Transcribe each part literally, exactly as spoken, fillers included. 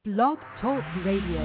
Blog Talk Radio.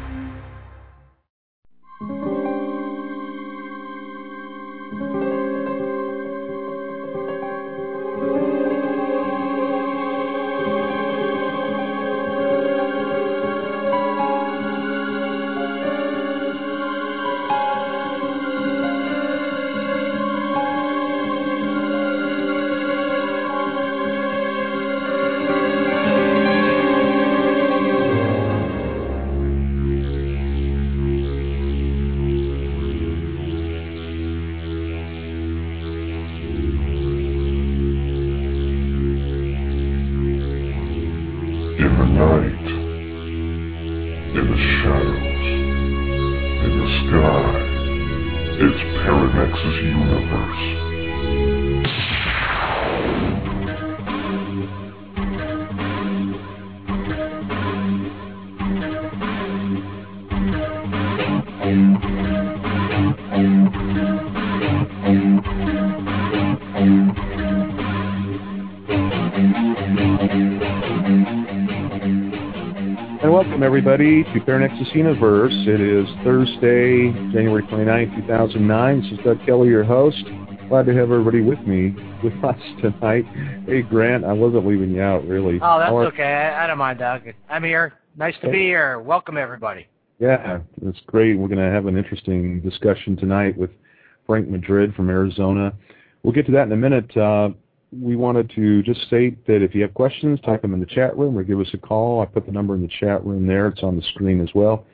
Everybody to Paranexus Universe. It is Thursday, January twenty-ninth, two thousand nine. This is Doug Kelly, your host. Glad to have everybody with me, with us tonight. Hey, Grant, I wasn't leaving you out, really. Oh, that's are... okay. I, I don't mind, Doug. I'm here. Nice to be here. Welcome, everybody. Yeah, it's great. We're going to have an interesting discussion tonight with Frank Madrid from Arizona. We'll get to that in a minute. Uh, We wanted to just state that if you have questions, type them in the chat room or give us a call. I put the number in the chat room there. It's on the screen as well.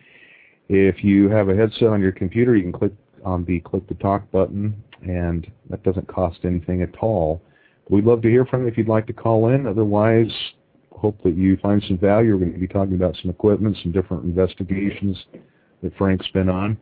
If you have a headset on your computer, you can click on the click to talk button, and that doesn't cost anything at all. We'd love to hear from you if you'd like to call in. Otherwise, hope that you find some value. We're going to be talking about some equipment, some different investigations that Frank's been on.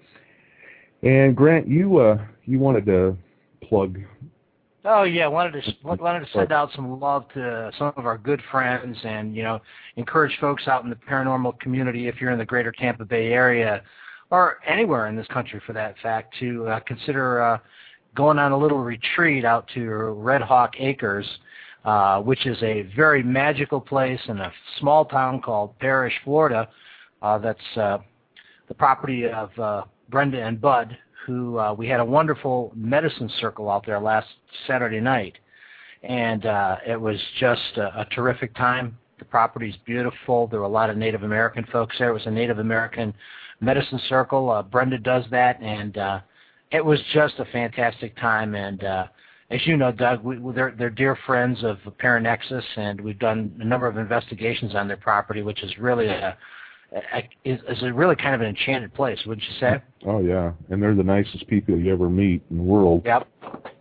And Grant, you uh, you wanted to plug. Oh yeah, wanted to wanted to send out some love to some of our good friends, and you know, encourage folks out in the paranormal community, if you're in the Greater Tampa Bay area, or anywhere in this country for that fact, to uh, consider uh, going on a little retreat out to Red Hawk Acres, uh, which is a very magical place in a small town called Parrish, Florida. Uh, that's uh, the property of uh, Brenda and Bud, who uh, we had a wonderful medicine circle out there last Saturday night, and uh, it was just a, a terrific time. The property's beautiful. There were a lot of Native American folks there. It was a Native American medicine circle. Uh, Brenda does that, and uh, it was just a fantastic time. And uh, as you know, Doug, we, they're, they're dear friends of Paranexus, and we've done a number of investigations on their property, which is really a Is, is a really kind of an enchanted place, wouldn't you say? Oh, yeah. And they're the nicest people you ever meet in the world. Yep.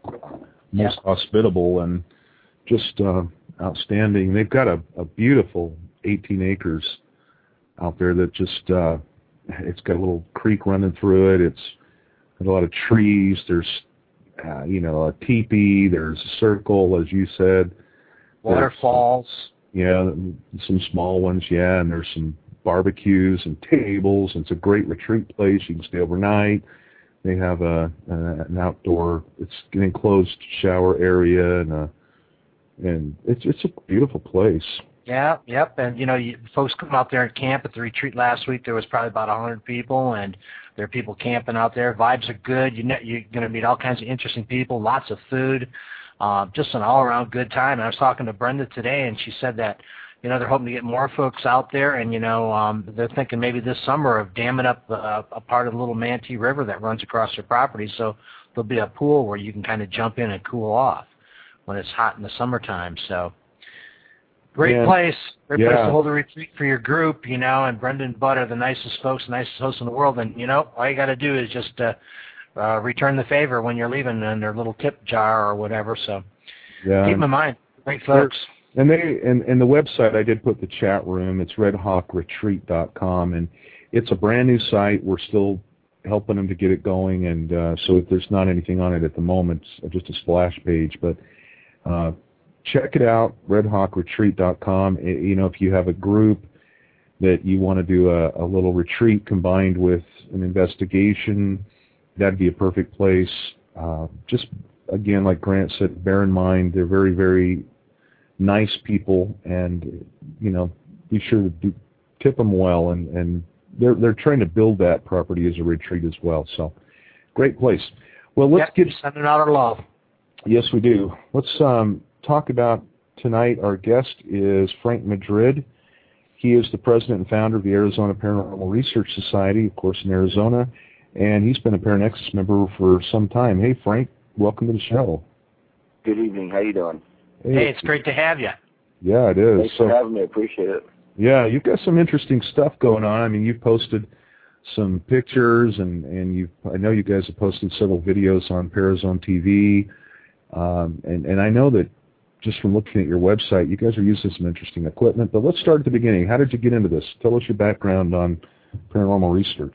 Most yep. hospitable and just uh, outstanding. They've got a, a beautiful eighteen acres out there that just, uh, it's got a little creek running through it. It's got a lot of trees. There's, uh, you know, a teepee. There's a circle, as you said. Waterfalls. Yeah, some small ones, yeah, and there's some barbecues and tables. It's a great retreat place. You can stay overnight. They have a, a an outdoor, it's an enclosed shower area, and a, and it's it's a beautiful place. Yeah, yep. And you know, you, folks come out there and camp at the retreat last week. There was probably about a hundred people, and there are people camping out there. Vibes are good. You know, you're going to meet all kinds of interesting people. Lots of food. Uh, just an all-around good time. And I was talking to Brenda today, and she said that, you know, they're hoping to get more folks out there, and, you know, um, they're thinking maybe this summer of damming up uh, a part of the little Manatee River that runs across their property, so there'll be a pool where you can kind of jump in and cool off when it's hot in the summertime. So great yeah. place. Great yeah. place to hold a retreat for your group, you know, and Brenda and Bud are the nicest folks, the nicest hosts in the world, and, you know, all you got to do is just uh, uh, return the favor when you're leaving in their little tip jar or whatever, so yeah. keep them in mind. Great folks. And they and, and the website, I did put the chat room. It's red hawk retreat dot com, and it's a brand new site. We're still helping them to get it going, and uh, so there's not anything on it at the moment. It's just a splash page, but uh, check it out, red hawk retreat dot com. It, you know, if you have a group that you want to do a, a little retreat combined with an investigation, that'd be a perfect place. Uh, just again, like Grant said, bear in mind they're very, very nice people, and you know, be sure to do, tip them well, and, and they're they're trying to build that property as a retreat as well. So, great place. Well, let's yep, get sending out our love. Yes, we do. Let's um, talk about tonight. Our guest is Frank Madrid. He is the president and founder of the Arizona Paranormal Research Society, of course, in Arizona, and he's been a Paranexus member for some time. Hey, Frank, welcome to the show. Good evening. How you doing? Hey, hey it's great to have you. Yeah, it is. Thanks so, for having me. Appreciate it. Yeah, you've got some interesting stuff going on. I mean, you've posted some pictures, and, and you I know you guys have posted several videos on Parazone T V, um, and, and I know that just from looking at your website, you guys are using some interesting equipment. But let's start at the beginning. How did you get into this? Tell us your background on paranormal research.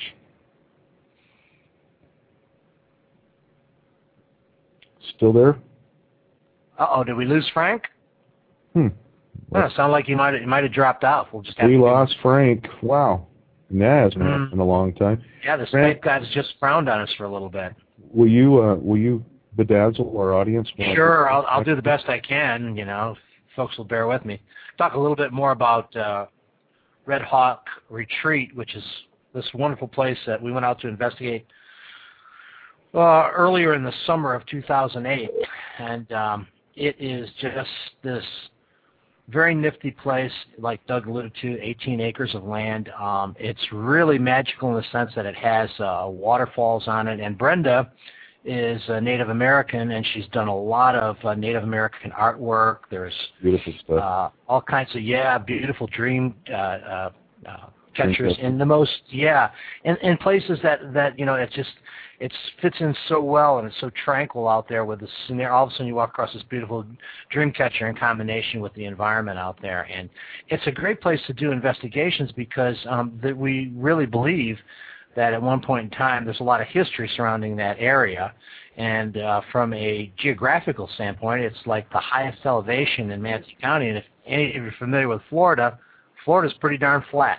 Still there? Uh-oh, did we lose Frank? Hmm. Well, it sounded like he might have, he might have dropped off. We'll just have we to lost Frank. Wow. That has been mm. in a long time. Yeah, the Skype guys just frowned on us for a little bit. Will you uh, will you bedazzle our audience? Sure, I'll, I'll do the best I can. You know, folks will bear with me. Talk a little bit more about uh, Red Hawk Retreat, which is this wonderful place that we went out to investigate uh, earlier in the summer of two thousand eight, and um, it is just this very nifty place, like Doug alluded to, eighteen acres of land. Um, it's really magical in the sense that it has uh, waterfalls on it. And Brenda is a Native American, and she's done a lot of uh, Native American artwork. There's beautiful stuff. Uh, all kinds of, yeah, beautiful dream uh, uh, uh, catchers in the most, yeah, in, in places that, that, you know, it just, it fits in so well, and it's so tranquil out there with the scenario. All of a sudden you walk across this beautiful dream catcher in combination with the environment out there. And it's a great place to do investigations because um, that we really believe that at one point in time there's a lot of history surrounding that area. And uh, from a geographical standpoint, it's like the highest elevation in Manatee County. And if any if you're familiar with Florida, Florida's pretty darn flat.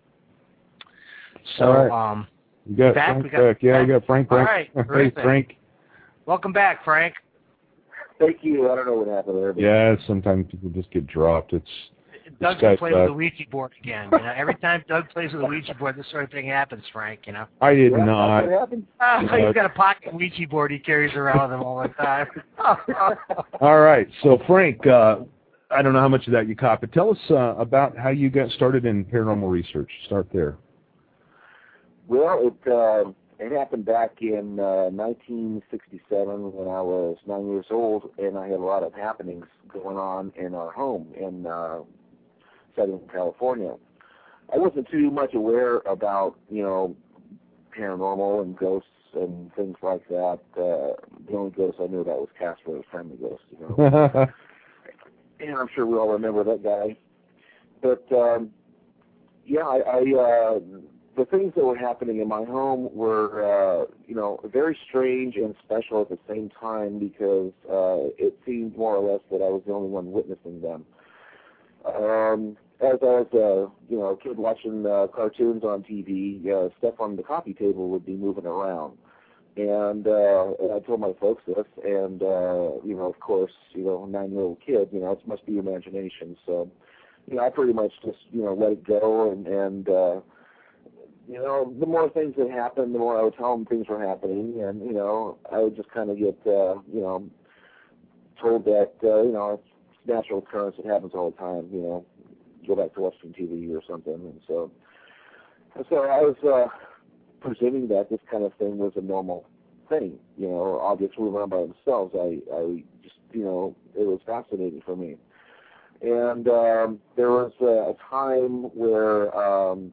So, right. um, You got back, Frank we got back. Yeah, back. you got Frank back. All right, Hey, Frank. Welcome back, Frank. Thank you. I don't know what happened there. But yeah, sometimes people just get dropped. It's Doug's gonna play with the Ouija board again. You know, every time Doug plays with the Ouija board, this sort of thing happens, Frank. You know. I did yeah, not. What happened? Uh, he's got a pocket Ouija board he carries around with him all the time. All right, so Frank, uh, I don't know how much of that you caught, but tell us uh, about how you got started in paranormal research. Start there. Well, it uh, it happened back in uh, nineteen sixty-seven when I was nine years old, and I had a lot of happenings going on in our home in uh, Southern California. I wasn't too much aware about, you know, paranormal and ghosts and things like that. Uh, the only ghost I knew about was Casper, the family ghost, you know. And I'm sure we all remember that guy. But, um, yeah, I... I uh, the things that were happening in my home were, uh, you know, very strange and special at the same time because uh, it seemed more or less that I was the only one witnessing them. Um, as I was, uh, you know, a kid watching uh, cartoons on T V, uh, stuff on the coffee table would be moving around. And, uh, and I told my folks this, and, uh, you know, of course, you know, a nine-year-old kid, you know, it must be imagination. So, you know, I pretty much just, you know, let it go and, and uh, you know, the more things that happened, the more I would tell them things were happening, and, you know, I would just kind of get, uh, you know, told that, uh, you know, it's natural occurrence, it happens all the time, you know, go back to watching T V or something, and so, and so I was uh, presuming that this kind of thing was a normal thing, you know, objects move around by themselves. I, I just, you know, it was fascinating for me. And um, there was uh, a time where, um,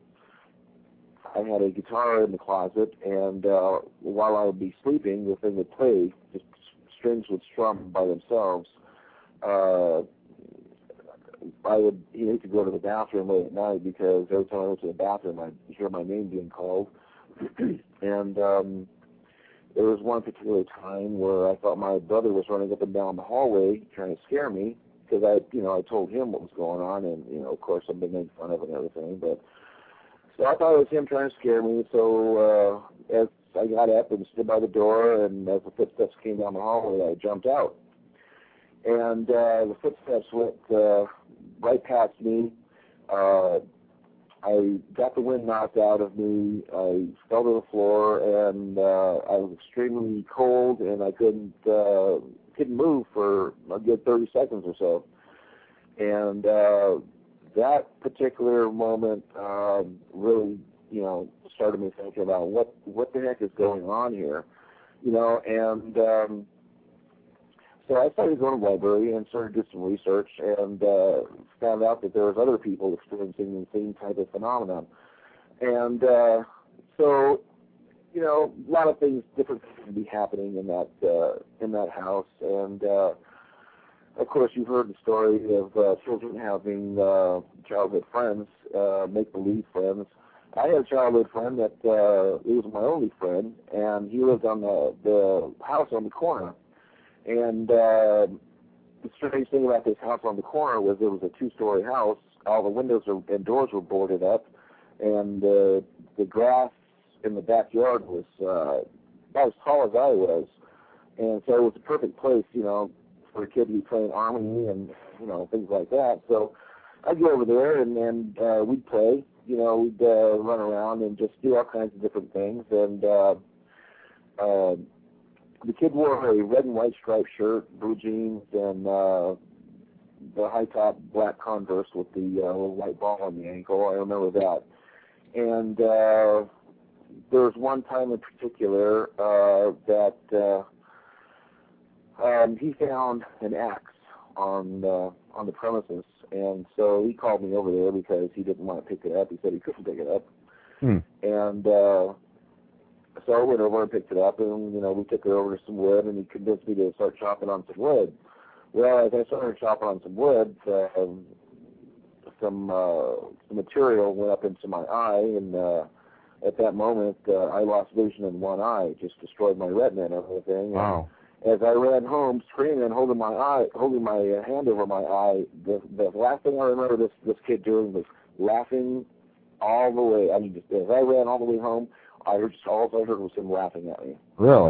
I had a guitar in the closet, and uh, while I would be sleeping, the thing would play, just strings would strum by themselves. Uh, I would need to go to the bathroom late at night because every time I went to the bathroom, I'd hear my name being called. And um, there was one particular time where I thought my brother was running up and down the hallway trying to scare me because I, you know, I told him what was going on, and, you know, of course, I've been making fun of it and everything, but so I thought it was him trying to scare me, so uh, as I got up and stood by the door, and as the footsteps came down the hallway, I jumped out. And uh, the footsteps went uh, right past me. Uh, I got the wind knocked out of me. I fell to the floor, and uh, I was extremely cold, and I couldn't uh, couldn't move for a good thirty seconds or so. And uh, that particular moment uh, really, you know, started me thinking about what what the heck is going on here, you know, and. Um, So I started going to the library and started doing some research and uh, found out that there was other people experiencing the same type of phenomenon. And uh, so, you know, a lot of things, different things can be happening in that uh, in that house. And uh, of course, you've heard the story of uh, children having uh, childhood friends, uh, make-believe friends. I had a childhood friend that uh, he was my only friend, and he lived on the the house on the corner. And uh, the strange thing about this house on the corner was it was a two-story house. All the windows and doors were boarded up, and uh, the grass in the backyard was uh, about as tall as I was. And so it was a perfect place, you know, for a kid to be playing Army and, you know, things like that. So I'd go over there, and, and uh, we'd play. You know, we'd uh, run around and just do all kinds of different things. And uh, uh, the kid wore a red and white striped shirt, blue jeans, and uh, the high-top black Converse with the uh, little white ball on the ankle. I remember that. And uh, there was one time in particular uh, that uh, um, he found an axe on uh, on the premises, and so he called me over there because he didn't want to pick it up. He said he couldn't pick it up. Hmm. And uh, so I went over and picked it up, and, you know, we took it over to some wood, and he convinced me to start chopping on some wood. Well, as I started chopping on some wood, uh, some, uh, some material went up into my eye, and uh, at that moment, uh, I lost vision in one eye. It just destroyed my retina and everything. Wow. And as I ran home, screaming and holding my eye, holding my hand over my eye, the, the last thing I remember this, this kid doing was laughing all the way. I mean, just, as I ran all the way home, I heard just all I heard was him laughing at me. Really?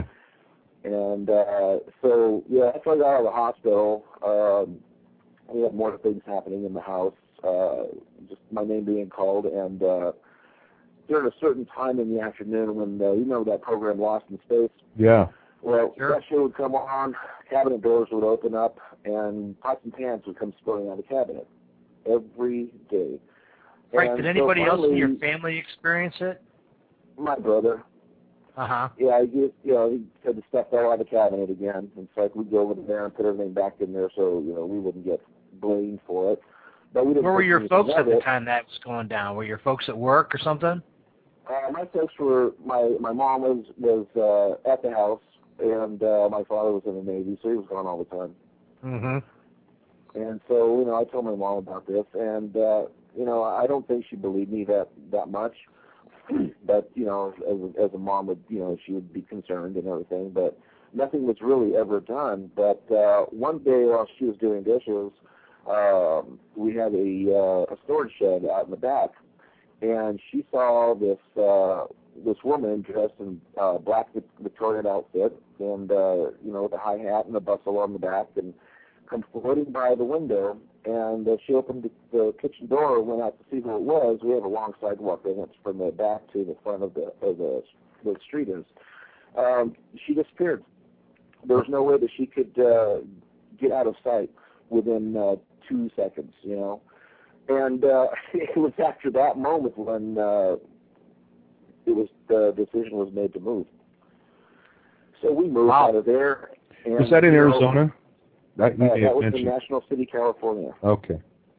And uh, so, yeah, after I got out of the hospital, um, we had more things happening in the house, uh, just my name being called, and uh, during a certain time in the afternoon when, uh, you know that program Lost in Space? Yeah. Well, sure. that show would come on, cabinet doors would open up, and pots and pans would come spilling out of the cabinet every day. Right, and did anybody so finally, else in your family experience it? My brother. Uh-huh. Yeah, I just, you know, he said the stuff fell out of the cabinet again. It's like we'd go over there and put everything back in there so, you know, we wouldn't get blamed for it. But we didn't. Where were your folks at the it. time that was going down? Were your folks at work or something? Uh, my folks were, my, my mom was, was uh, at the house, and uh, my father was in the Navy, so he was gone all the time. Mm-hmm. And so, you know, I told my mom about this, and, uh, you know, I don't think she believed me that, that much. But, you know, as, as a mom would, you know, she would be concerned and everything, but nothing was really ever done. But uh, one day while she was doing dishes, um, we had a, uh, a storage shed out in the back, and she saw this uh, this woman dressed in uh, black Victorian outfit and, uh, you know, with a high hat and a bustle on the back, and come floating by the window. And uh, she opened the, the kitchen door and went out to see who it was. We have a long sidewalk that went from the back to the front of the of the, the street is. Um, she disappeared. There was no way that she could uh, get out of sight within uh, two seconds, you know. And uh, it was after that moment when uh, it was the decision was made to move. So we moved wow. out of there. And, was that in you know, Arizona? That, uh, that was in National City, California. Okay.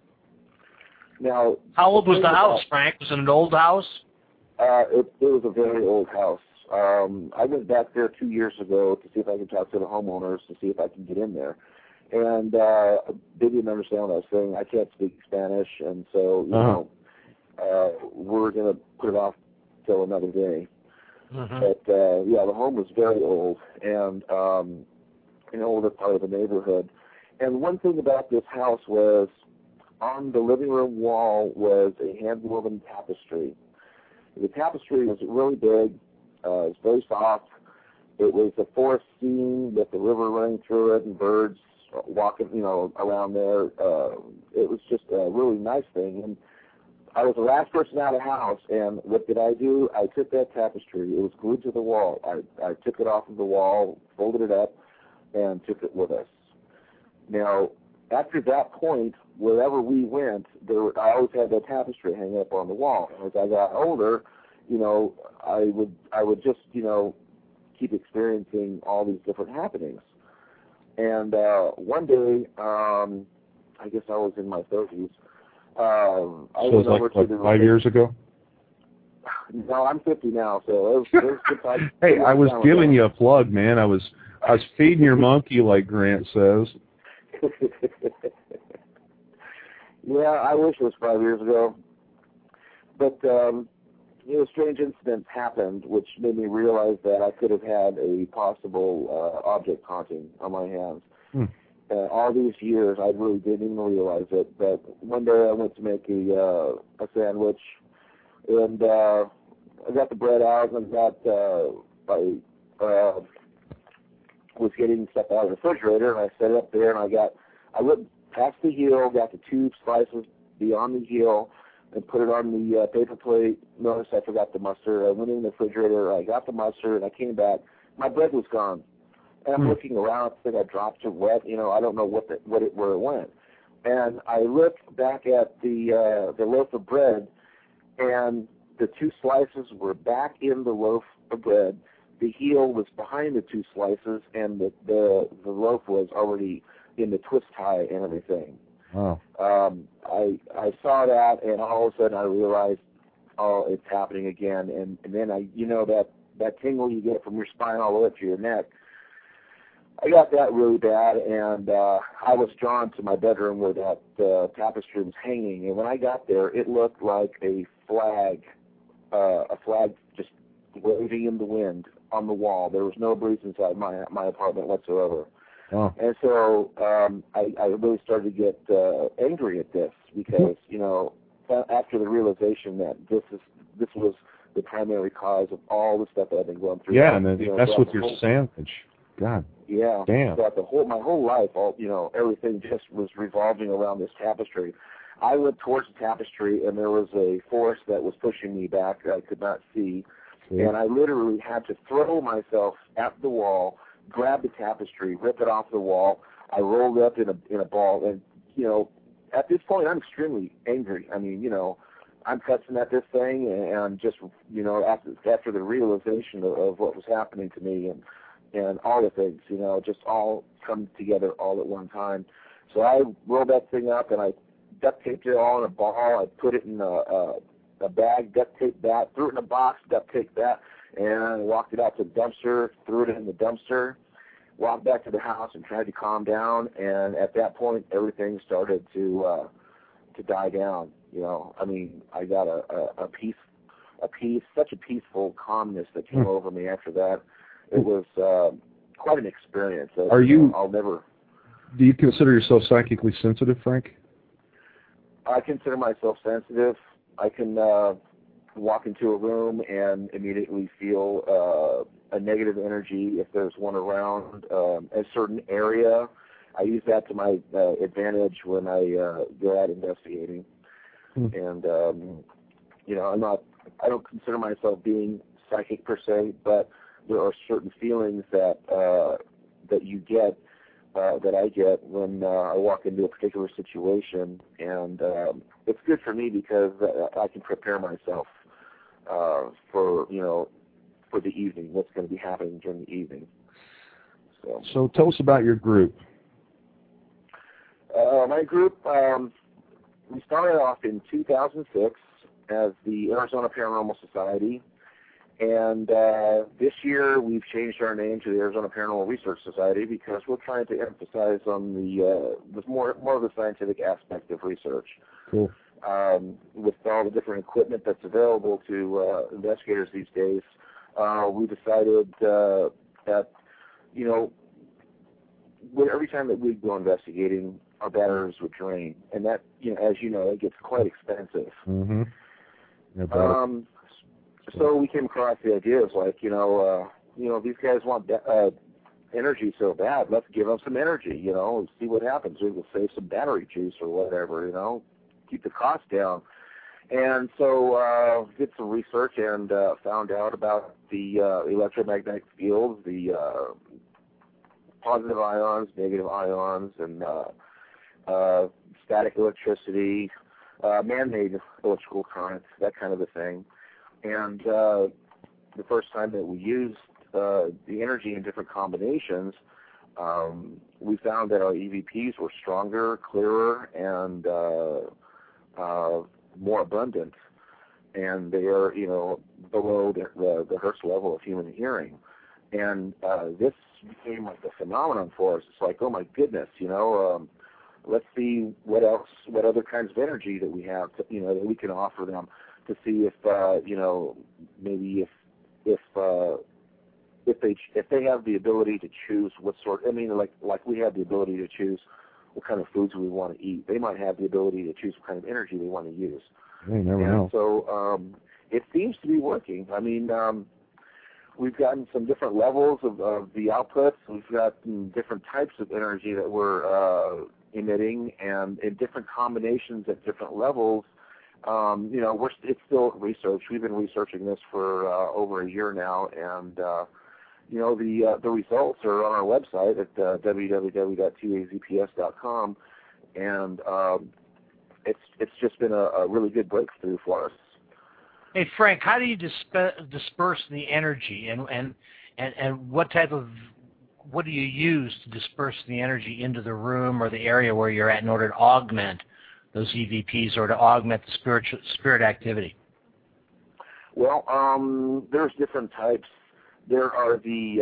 Now, how old was the house, about, Frank? Was it an old house? Uh, it, it was a very old house. Um, I went back there two years ago to see if I could talk to the homeowners to see if I could get in there. And uh, they didn't understand what I was saying. I can't speak Spanish, and so, you uh-huh. know, uh, we're going to put it off till another day. Mm-hmm. But, uh, yeah, the home was very old, and um, an older part of the neighborhood. And one thing about this house was on the living room wall was a hand-woven tapestry. The tapestry was really big. Uh, it was very soft. It was a forest scene with the river running through it and birds walking, you know, around there. Uh, it was just a really nice thing. And I was the last person out of the house, and what did I do? I took that tapestry. It was glued to the wall. I, I took it off of the wall, folded it up, and took it with us. Now, after that point, wherever we went, there were, I always had that tapestry hanging up on the wall. And as I got older, you know, I would I would just, you know, keep experiencing all these different happenings. And uh, one day, um, I guess I was in my thirties. Um, I so it was like, like five years ago? No, I'm fifty now, so it was, it was good time. Hey, I was giving you a plug, man. I was I was feeding your monkey, like Grant says. Yeah, I wish it was five years ago. But, um, you know, strange incidents happened, which made me realize that I could have had a possible uh, object haunting on my hands. Hmm. Uh, all these years, I really didn't even realize it. But one day I went to make a uh, a sandwich, and uh, I got the bread out, and got uh, I uh, was getting stuff out of the refrigerator, and I set it up there, and I got I went past the heel, got the two slices beyond the heel, and put it on the uh, paper plate. Notice I forgot the mustard. I went in the refrigerator, I got the mustard, and I came back. My bread was gone. And I'm hmm. looking around, I think I dropped it wet, you know, I don't know what the, what it, where it went. And I looked back at the uh, the loaf of bread, and the two slices were back in the loaf of bread. The heel was behind the two slices, and the, the, the loaf was already in the twist tie and everything. Wow. Um, I I saw that, and all of a sudden I realized, oh, it's happening again. And, and then I, you know, that, that tingle you get from your spine all the way up to your neck. I got that really bad, and uh, I was drawn to my bedroom where that uh, tapestry was hanging. And when I got there, it looked like a flag, uh, a flag just waving in the wind on the wall. There was no breeze inside my my apartment whatsoever. Oh. And so um, I, I really started to get uh, angry at this because, you know, after the realization that this is this was the primary cause of all the stuff that I've been going through. Yeah, and then you know, that's with your whole, sandwich. God. Yeah. Damn. Throughout the whole my whole life, all you know, everything just was revolving around this tapestry. I went towards the tapestry, and there was a force that was pushing me back that I could not see, okay. And I literally had to throw myself at the wall, grab the tapestry, rip it off the wall. I rolled up in a in a ball, and you know, at this point, I'm extremely angry. I mean, you know, I'm cussing at this thing, and, and just you know, after after the realization of, of what was happening to me, and and all the things, you know, just all come together all at one time. So I rolled that thing up, and I duct taped it all in a ball. I put it in a, a, a bag, duct taped that, threw it in a box, duct taped that, and walked it out to the dumpster, threw it in the dumpster, walked back to the house and tried to calm down. And at that point, everything started to uh, to die down. You know, I mean, I got a, a, a peace, a peace, such a peaceful calmness that came mm. over me after that. It was uh, quite an experience. Uh, Are you? know, I'll never. Do you consider yourself psychically sensitive, Frank? I consider myself sensitive. I can uh, walk into a room and immediately feel uh, a negative energy if there's one around um, a certain area. I use that to my uh, advantage when I uh, go out investigating. Hmm. And um, you know, I'm not. I don't consider myself being psychic per se, but there are certain feelings that uh, that you get, uh, that I get when uh, I walk into a particular situation, and um, it's good for me because uh, I can prepare myself uh, for you know for the evening, what's going to be happening during the evening. So, so tell us about your group. Uh, my group, um, we started off in two thousand six as the Arizona Paranormal Society. And uh, this year we've changed our name to the Arizona Paranormal Research Society because we're trying to emphasize on the, uh, the more more of the scientific aspect of research. Cool. Um, with all the different equipment that's available to uh, investigators these days, uh, we decided uh, that, you know, every time that we go investigating, our batteries would drain. And that, you know, as you know, it gets quite expensive. Mm-hmm. Yeah, um, So we came across the idea of like, you know, uh, you know, these guys want uh, energy so bad. Let's give them some energy, you know, and see what happens. We will save some battery juice or whatever, you know, keep the cost down. And so uh, did some research and uh, found out about the uh, electromagnetic fields, the uh, positive ions, negative ions, and uh, uh, static electricity, uh, man-made electrical currents, that kind of a thing. And uh, the first time that we used uh, the energy in different combinations, um, we found that our E V Ps were stronger, clearer, and uh, uh, more abundant, and they are, you know, below the, the, the Hertz level of human hearing. And uh, this became like a phenomenon for us. It's like, oh my goodness, you know, um, let's see what else, what other kinds of energy that we have, to, you know, that we can offer them to see if, uh, you know, maybe if, if, uh, if they if they have the ability to choose what sort. I mean, like like we have the ability to choose what kind of foods we want to eat. They might have the ability to choose what kind of energy they want to use. You never and know. So um, it seems to be working. I mean, um, we've gotten some different levels of, of the outputs. We've got different types of energy that we're uh, emitting, and in different combinations at different levels. Um, you know, we're it's still research. We've been researching this for uh, over a year now, and uh, you know, the uh, the results are on our website at uh, w w w dot t a z p s dot com, and um, it's it's just been a, a really good breakthrough for us. Hey Frank, how do you disp- disperse the energy, and, and and and what type of what do you use to disperse the energy into the room or the area where you're at in order to augment those E V Ps or to augment the spiritual spirit activity? Well, um, there's different types. There are the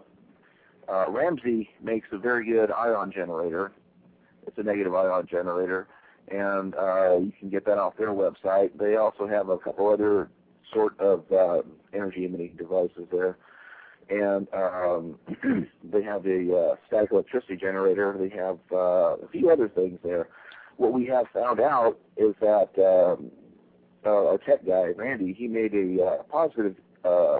uh, uh, Ramsey makes a very good ion generator. It's a negative ion generator, and uh, you can get that off their website. They also have a couple other sort of uh, energy emitting devices there, and um, they have a uh, static electricity generator. They have uh, a few other things there. What we have found out is that um, uh, our tech guy, Randy, he made a uh, positive uh,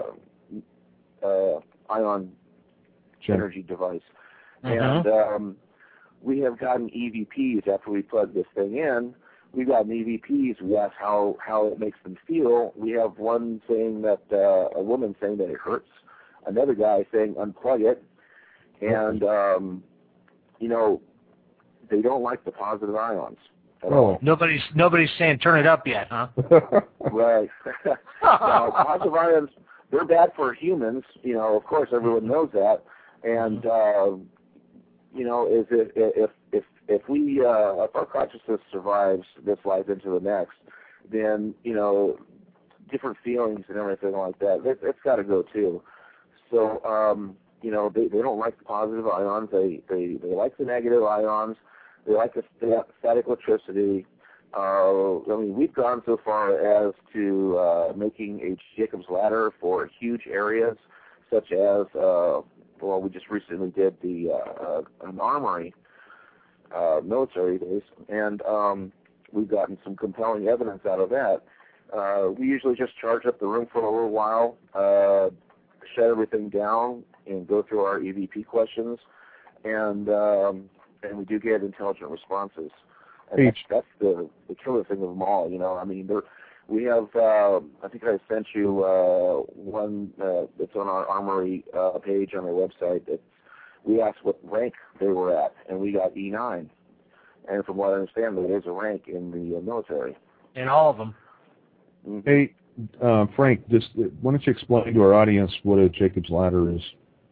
uh, ion Sure. energy device. Mm-hmm. And um, we have gotten E V Ps after we plug this thing in. We've gotten E V Ps. We ask how, how it makes them feel. We have one saying that, uh, a woman saying that it hurts, another guy saying unplug it. And, um, you know, they don't like the positive ions at Oh. all. Nobody's nobody's saying turn it up yet, huh? Right. Now, positive ions, they're bad for humans. You know, of course, everyone knows that. And, uh, you know, is it, if if if we uh, if our consciousness survives this life into the next, then you know, different feelings and everything like that, it, it's got to go too. So, um, you know, they, they don't like the positive ions. They they they like the negative ions. They like the static electricity. Uh, I mean, we've gone so far as to uh, making a Jacob's ladder for huge areas, such as, uh, well, we just recently did the uh, uh, an armory, uh, military base, and um, we've gotten some compelling evidence out of that. Uh, we usually just charge up the room for a little while, uh, shut everything down, and go through our E V P questions, and um, and we do get intelligent responses. And that's, that's the, the killer thing of them all, you know. I mean, there, we have, uh, I think I sent you uh, one uh, that's on our Armory uh, page on our website. That we asked what rank they were at, and we got E nine. And from what I understand, there is a rank in the uh, military. In all of them. Mm-hmm. Hey, uh, Frank, just why don't you explain to our audience what a Jacob's ladder is?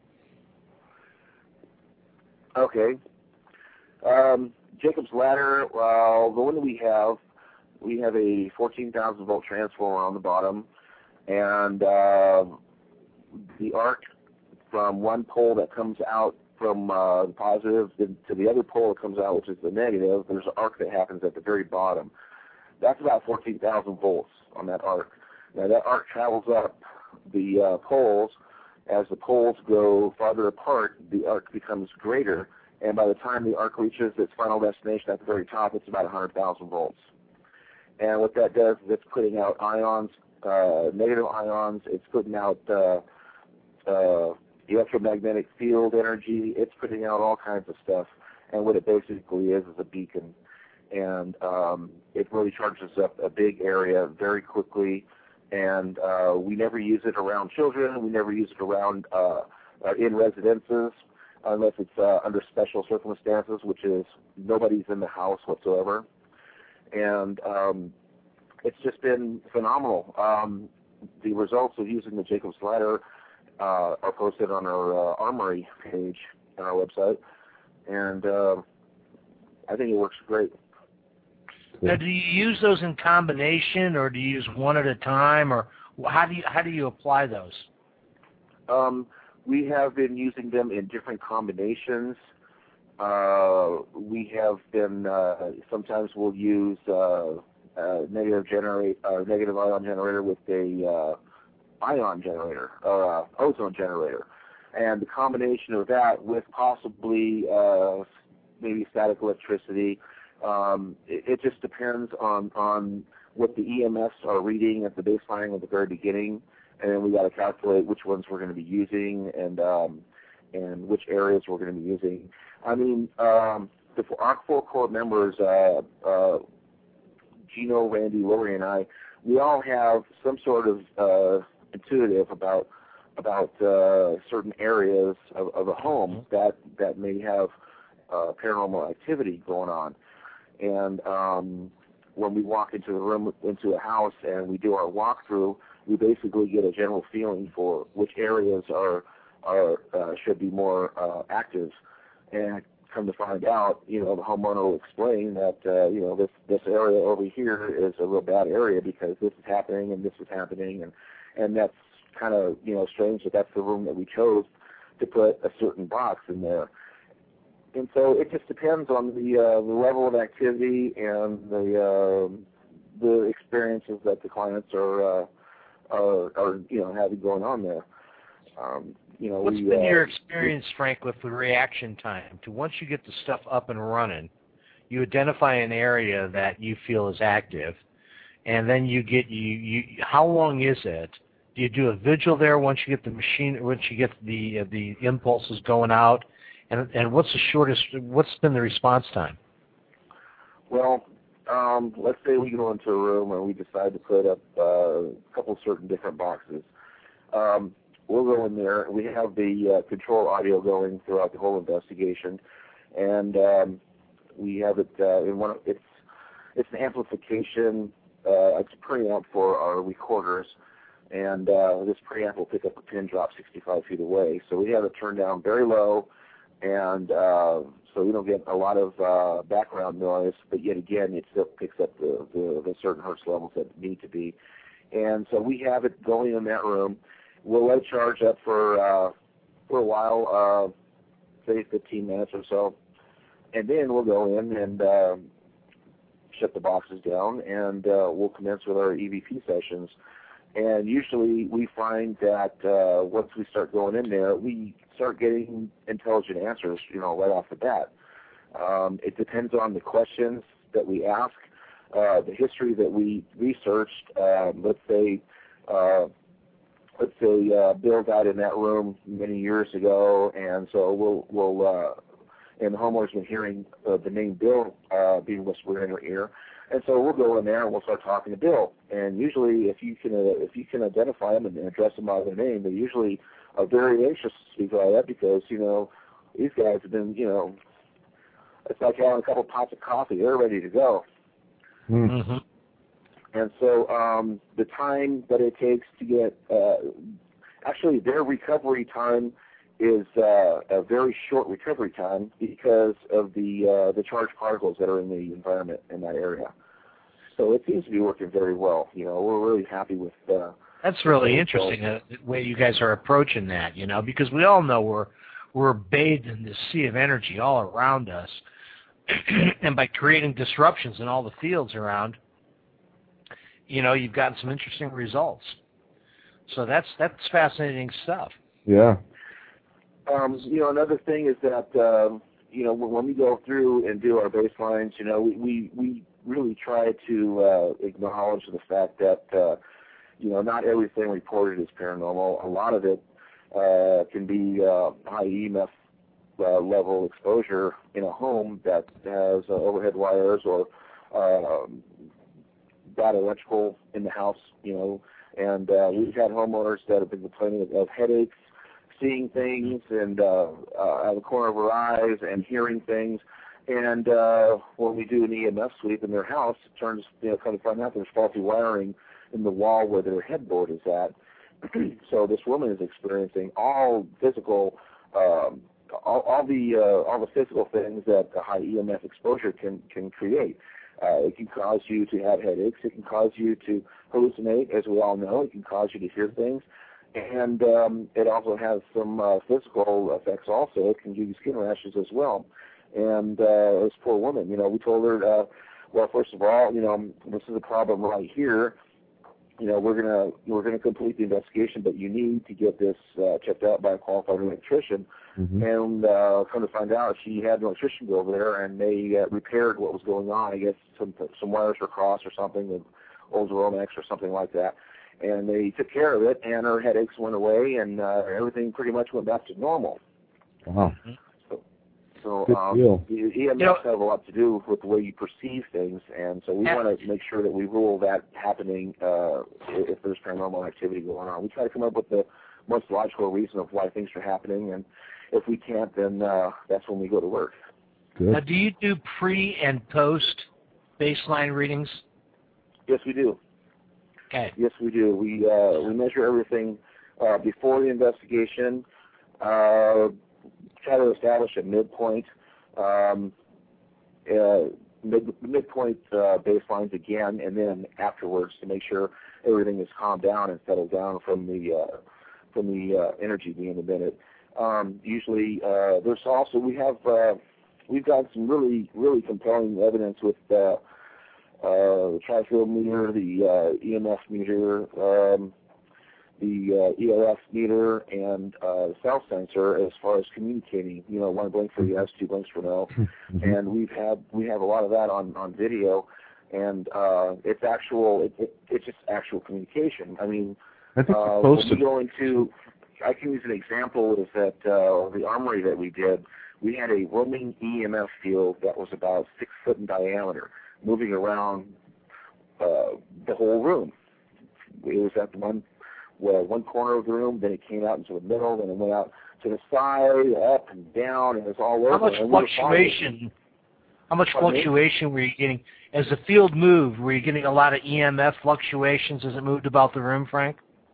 Okay. Um, Jacob's ladder, well, the one that we have, we have a fourteen thousand volt transformer on the bottom, and uh, the arc from one pole that comes out from uh, the positive to the other pole that comes out, which is the negative, there's an arc that happens at the very bottom. That's about fourteen thousand volts on that arc. Now that arc travels up the uh, poles. As the poles go farther apart, the arc becomes greater. And by the time the arc reaches its final destination at the very top, it's about one hundred thousand volts. And what that does is it's putting out ions, uh, negative ions. It's putting out uh, uh, electromagnetic field energy. It's putting out all kinds of stuff. And what it basically is is a beacon. and um, it really charges up a big area very quickly. And uh, we never use it around children. We never use it around uh, uh, in residences unless it's uh, under special circumstances, which is nobody's in the house whatsoever. And um, it's just been phenomenal. Um, the results of using the Jacobs ladder uh, are posted on our uh, Armory page on our website, and uh, I think it works great. Now, do you use those in combination, or do you use one at a time, or how do you how do you apply those? Um, we have been using them in different combinations. Uh, we have been uh, sometimes we'll use uh, a negative generate uh, negative ion generator with a uh, ion generator or uh, ozone generator, and the combination of that with possibly uh, maybe static electricity. Um, it, it just depends on, on what the E M Fs are reading at the baseline at the very beginning, and then we got to calculate which ones we're going to be using and um, and which areas we're going to be using. I mean, um, the, our four core members, uh, uh, Gino, Randy, Lori, and I, we all have some sort of uh, intuitive about about uh, certain areas of, of a home that that may have uh, paranormal activity going on. And um, when we walk into the room, into a house, and we do our walkthrough, we basically get a general feeling for which areas are are uh, should be more uh, active. And come to find out, you know, the homeowner will explain that uh, you know this this area over here is a real bad area because this is happening and this is happening, and and that's kind of you know strange that that's the room that we chose to put a certain box in there. And so it just depends on the, uh, the level of activity and the uh, the experiences that the clients are, uh, are, are you know having going on there. Um, you know, What's we, been uh, your experience, Frank, with the reaction time to once you get the stuff up and running, you identify an area that you feel is active, and then you get you, you how long is it? Do you do a vigil there once you get the machine once you get the uh, the impulses going out? And, and what's the shortest, what's been the response time? Well, um, let's say we go into a room and we decide to put up uh, a couple certain different boxes. Um, we'll go in there. We have the uh, control audio going throughout the whole investigation, and um, we have it uh, in one. Of, it's it's an amplification. Uh, it's a preamp for our recorders, and uh, this preamp will pick up a pin drop sixty-five feet away. So we have it turned down very low. And uh, so we don't get a lot of uh, background noise, but yet again, it still picks up the, the, the certain hertz levels that need to be. And so we have it going in that room. We'll let it charge up for uh, for a while, uh, say fifteen minutes or so, and then we'll go in and uh, shut the boxes down, and uh, we'll commence with our E V P sessions. And usually we find that uh, once we start going in there, we start getting intelligent answers, you know, right off the bat. Um, it depends on the questions that we ask, uh, the history that we researched. Um, let's say, uh, let's say uh, Bill died in that room many years ago, and so we'll, we'll uh, and the homeowner's been hearing uh, the name Bill uh, being whispered in her ear. And so we'll go in there and we'll start talking to Bill. And usually, if you can uh, if you can identify them and address them by their name, they usually are very anxious to speak like that because you know these guys have been you know it's like having a couple pots of coffee. They're ready to go. Mm-hmm. And so um, the time that it takes to get uh, actually their recovery time is uh, a very short recovery time because of the uh, the charged particles that are in the environment in that area. So it seems to be working very well. You know, we're really happy with. Uh, That's really interesting uh, the way you guys are approaching that. You know, because we all know we're we're bathed in this sea of energy all around us, and by creating disruptions in all the fields around, you know, you've gotten some interesting results. So that's that's fascinating stuff. Yeah. Um, you know, another thing is that, um, you know, when we go through and do our baselines, you know, we, we, we really try to uh, acknowledge the fact that, uh, you know, not everything reported is paranormal. A lot of it uh, can be uh, high E M F uh, level exposure in a home that has uh, overhead wires or uh, bad electrical in the house, you know. And uh, we've had homeowners that have been complaining of, of headaches, seeing things, and uh, uh, out of the corner of our eyes, and hearing things. And uh, when we do an E M F sweep in their house, it turns, you know, kind of find out there's faulty wiring in the wall where their headboard is at. So this woman is experiencing all physical, um, all, all the uh, all the physical things that a high E M F exposure can can create. Uh, it can cause you to have headaches. It can cause you to hallucinate, as we all know. It can cause you to hear things. And um, it also has some uh, physical effects also. It can give you skin rashes as well. And uh, this poor woman, you know, we told her, uh, well, first of all, you know, this is a problem right here. You know, we're gonna we're gonna complete the investigation, but you need to get this uh, checked out by a qualified electrician. Mm-hmm. And uh, come to find out, she had an electrician go over there, and they uh, repaired what was going on. I guess some some wires were crossed or something, with old Romex or something like that. And they took care of it, and her headaches went away, and uh, everything pretty much went back to normal. Wow. So, so Good um, deal. E M Fs you know, have a lot to do with the way you perceive things, and so we yeah. want to make sure that we rule that happening uh, if there's paranormal activity going on. We try to come up with the most logical reason of why things are happening, and if we can't, then uh, that's when we go to work. Good. Now, do you do pre and post baseline readings? Yes, we do. Okay. Yes, we do. We uh, we measure everything uh, before the investigation. Uh, try to establish a midpoint, um, uh, mid, midpoint uh, baselines again, and then afterwards to make sure everything is calmed down and settled down from the uh, from the uh, energy being emitted. Um, usually, uh, there's also we have uh, we've got some really really compelling evidence with uh, uh, the tri-field meter, the uh, E M F meter, um, the uh, E O F meter, and uh, the cell sensor as far as communicating. You know, one blink for yes, two blinks for no, mm-hmm. and we've had we have a lot of that on, on video, and uh, it's actual it, it, it's just actual communication. I mean, I think uh, when we go into I can use an example is that uh, the armory that we did, we had a roaming E M F field that was about six foot in diameter, moving around uh, the whole room. It was at one well, one corner of the room, then it came out into the middle, then it went out to the side, up and down, and it was all over. How much and fluctuation? How much Pardon fluctuation me? were you getting as the field moved? Were you getting a lot of E M F fluctuations as it moved about the room, Frank?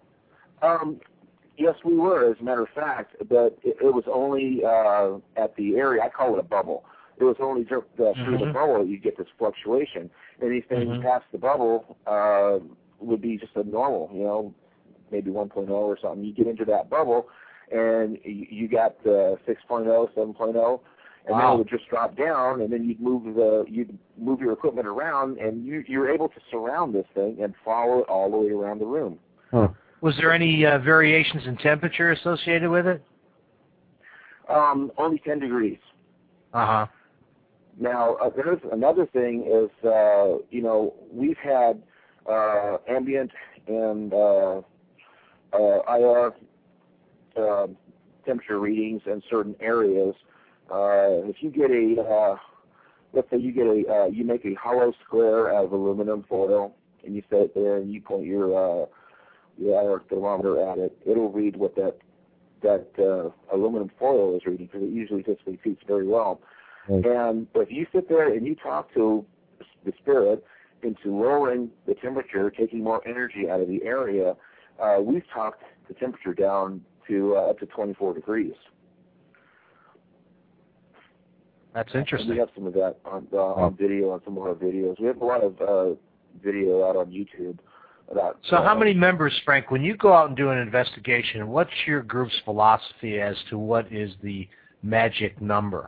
Um. Yes, we were, as a matter of fact, but it, it was only uh, at the area, I call it a bubble. It was only just uh, through mm-hmm. the bubble that you get this fluctuation. Anything mm-hmm. past the bubble uh, would be just a normal, you know, maybe one point oh or something. You get into that bubble, and you, you got uh, six point oh, seven point oh, and wow. then it would just drop down, and then you'd move the you'd move your equipment around, and you, you're able to surround this thing and follow it all the way around the room. Huh. Was there any uh, variations in temperature associated with it? Um, only ten degrees. Uh-huh. Now, uh, there's another thing is, uh, you know, we've had uh, ambient and uh, uh, I R uh, temperature readings in certain areas. Uh, if you get a, uh, let's say you get a, uh, you make a hollow square out of aluminum foil, and you set it there, and you point your uh, your I R thermometer at it, it'll read what that that uh, aluminum foil is reading, because it usually just repeats very well. Right. And if you sit there and you talk to the spirit into lowering the temperature, taking more energy out of the area, uh, we've talked the temperature down to uh, up to twenty-four degrees. That's interesting. And we have some of that on, uh, on video, on some of our videos. We have a lot of uh, video out on YouTube. About, so uh, how many members, Frank, when you go out and do an investigation, what's your group's philosophy as to what is the magic number?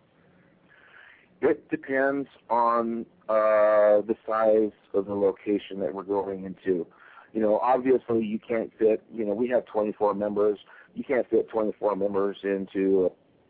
It depends on uh, the size of the location that we're going into. You know, obviously you can't fit, you know, we have twenty-four members. You can't fit twenty-four members into,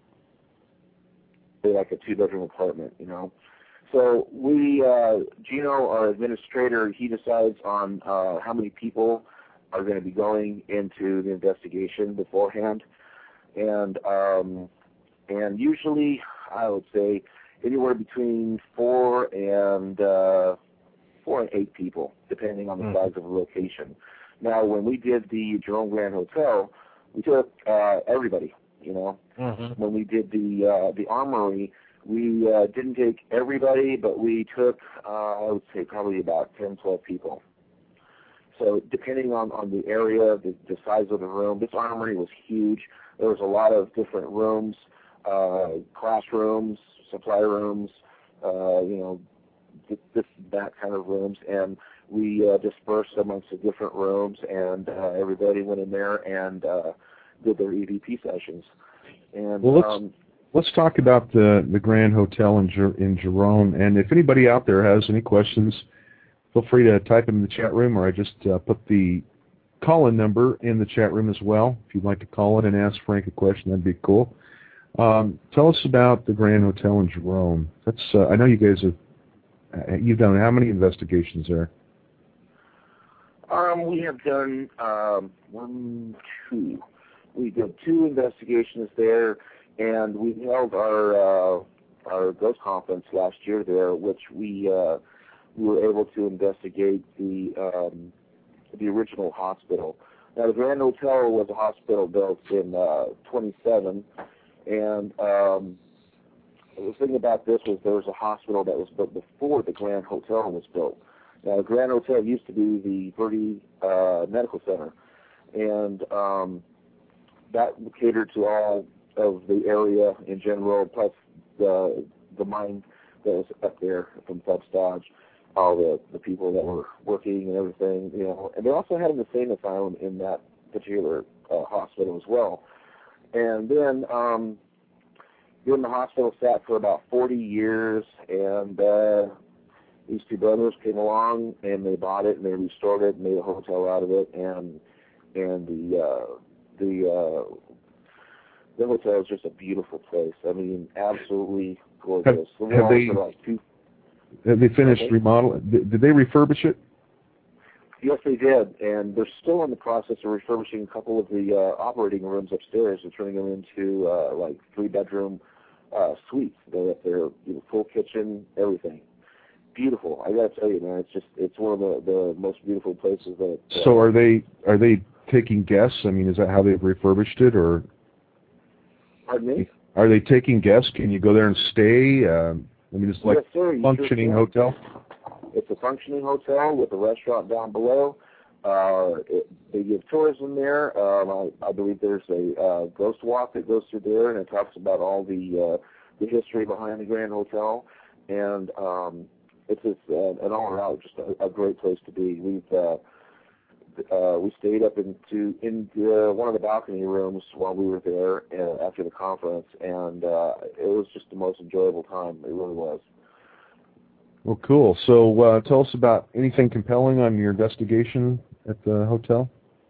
say, like a two-bedroom apartment, you know. So we, uh, Gino, our administrator, he decides on uh, how many people are going to be going into the investigation beforehand. And um, and usually I would say anywhere between four and uh, four and eight people, depending on the mm. size of the location. Now, when we did the Jerome Grand Hotel, we took uh, everybody. You know, mm-hmm. when we did the uh, the Armory, we uh, didn't take everybody, but we took uh, I would say probably about ten, twelve people. So depending on, on the area, the, the size of the room, this Armory was huge. There was a lot of different rooms, uh, classrooms, supply rooms, uh, you know, this that kind of rooms, and we uh, dispersed amongst the different rooms, and uh, everybody went in there and uh, did their E V P sessions. And well, let's um, let's talk about the the Grand Hotel in Jer- in Jerome. And if anybody out there has any questions, feel free to type them in the chat room, or I just uh, put the call-in number in the chat room as well. If you'd like to call in and ask Frank a question, that'd be cool. Um, tell us about the Grand Hotel in Jerome. That's uh, I know you guys have uh, you've done how many investigations there? Um, we have done um, one, two. We did two investigations there, and we held our uh, our ghost conference last year there, which we uh, we were able to investigate the um, the original hospital. Now, the Grand Hotel was a hospital built in uh, twenty-seven, and um, the thing about this was there was a hospital that was built before the Grand Hotel was built. Now, the Grand Hotel used to be the Verde uh, Medical Center, and um, that catered to all of the area in general, plus the the mine that was up there from Phelps Dodge, all the, the people that were working and everything, you know. And they also had an insane asylum in that particular uh, hospital as well. And then um, then the hospital sat for about forty years, and uh, these two brothers came along and they bought it and they restored it and made a hotel out of it, and and the uh, the uh, the hotel is just a beautiful place. I mean, absolutely gorgeous. Have, the have they like two, have they finished okay. remodeling? Did, did they refurbish it? Yes, they did, and they're still in the process of refurbishing a couple of the uh, operating rooms upstairs and turning them into uh, like three bedroom uh, suites. They're up there, you know, full kitchen, everything. Beautiful. I gotta tell you, man, it's just it's one of the, the most beautiful places that. Uh, so are they are they taking guests? I mean, is that how they've refurbished it, or? Pardon me? Are they taking guests? Can you go there and stay? Um, I mean, it's like yes, sir. a functioning sure hotel. It's a functioning hotel with a restaurant down below. Uh, it, they give tourism there. Um, I, I believe there's a uh, ghost walk that goes through there, and it talks about all the uh, the history behind the Grand Hotel. And um, it's just uh, an all-around, just a, a great place to be. We've uh, uh, we stayed up into in the, one of the balcony rooms while we were there uh, after the conference, and uh, it was just the most enjoyable time. It really was. Well, cool. So uh, tell us about anything compelling on your investigation at the hotel.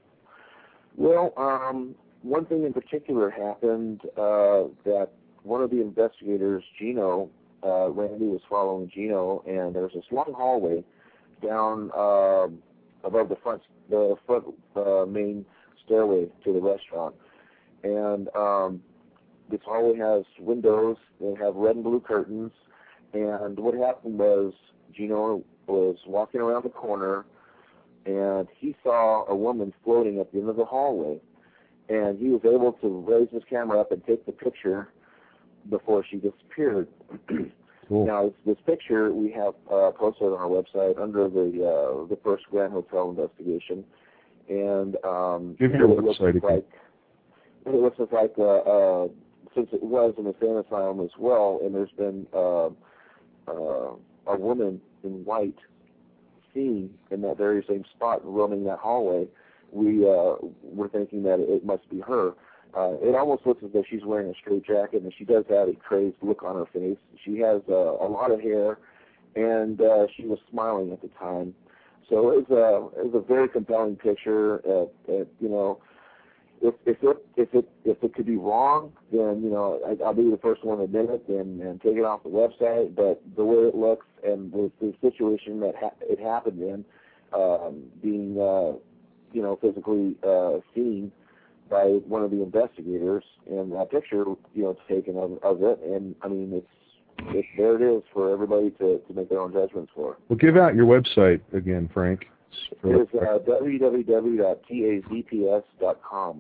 Well, um, one thing in particular happened uh, that one of the investigators, Gino, uh, Randy was following Gino, and there was this long hallway down uh, above the front, the front uh, main stairway to the restaurant, and um, this hallway has windows. They have red and blue curtains. And what happened was Gino was walking around the corner, and he saw a woman floating at the end of the hallway. And he was able to raise his camera up and take the picture before she disappeared. Cool. Now, this, this picture we have uh, posted on our website under the uh, the first Grand Hotel investigation. And um, Give your website again. Like, it looks like, uh, uh, since it was an insane asylum as well, and there's been uh, Uh, a woman in white seen in that very same spot roaming that hallway, we uh, were thinking that it must be her. Uh, it almost looks as though she's wearing a straight jacket, and she does have a crazed look on her face. She has uh, a lot of hair, and uh, she was smiling at the time. So it was a, it was a very compelling picture. Uh, uh, you know, If, if it if it if it could be wrong, then you know I, I'll be the first one to admit it and, and take it off the website. But the way it looks and the, the situation that ha- it happened in, um, being uh, you know physically uh, seen, by one of the investigators, and that picture, you know, taken of, of it, and I mean, it's, it's there it is for everybody to, to make their own judgments for. Well, give out your website again, Frank. It is uh, w w w dot t a z p s dot com.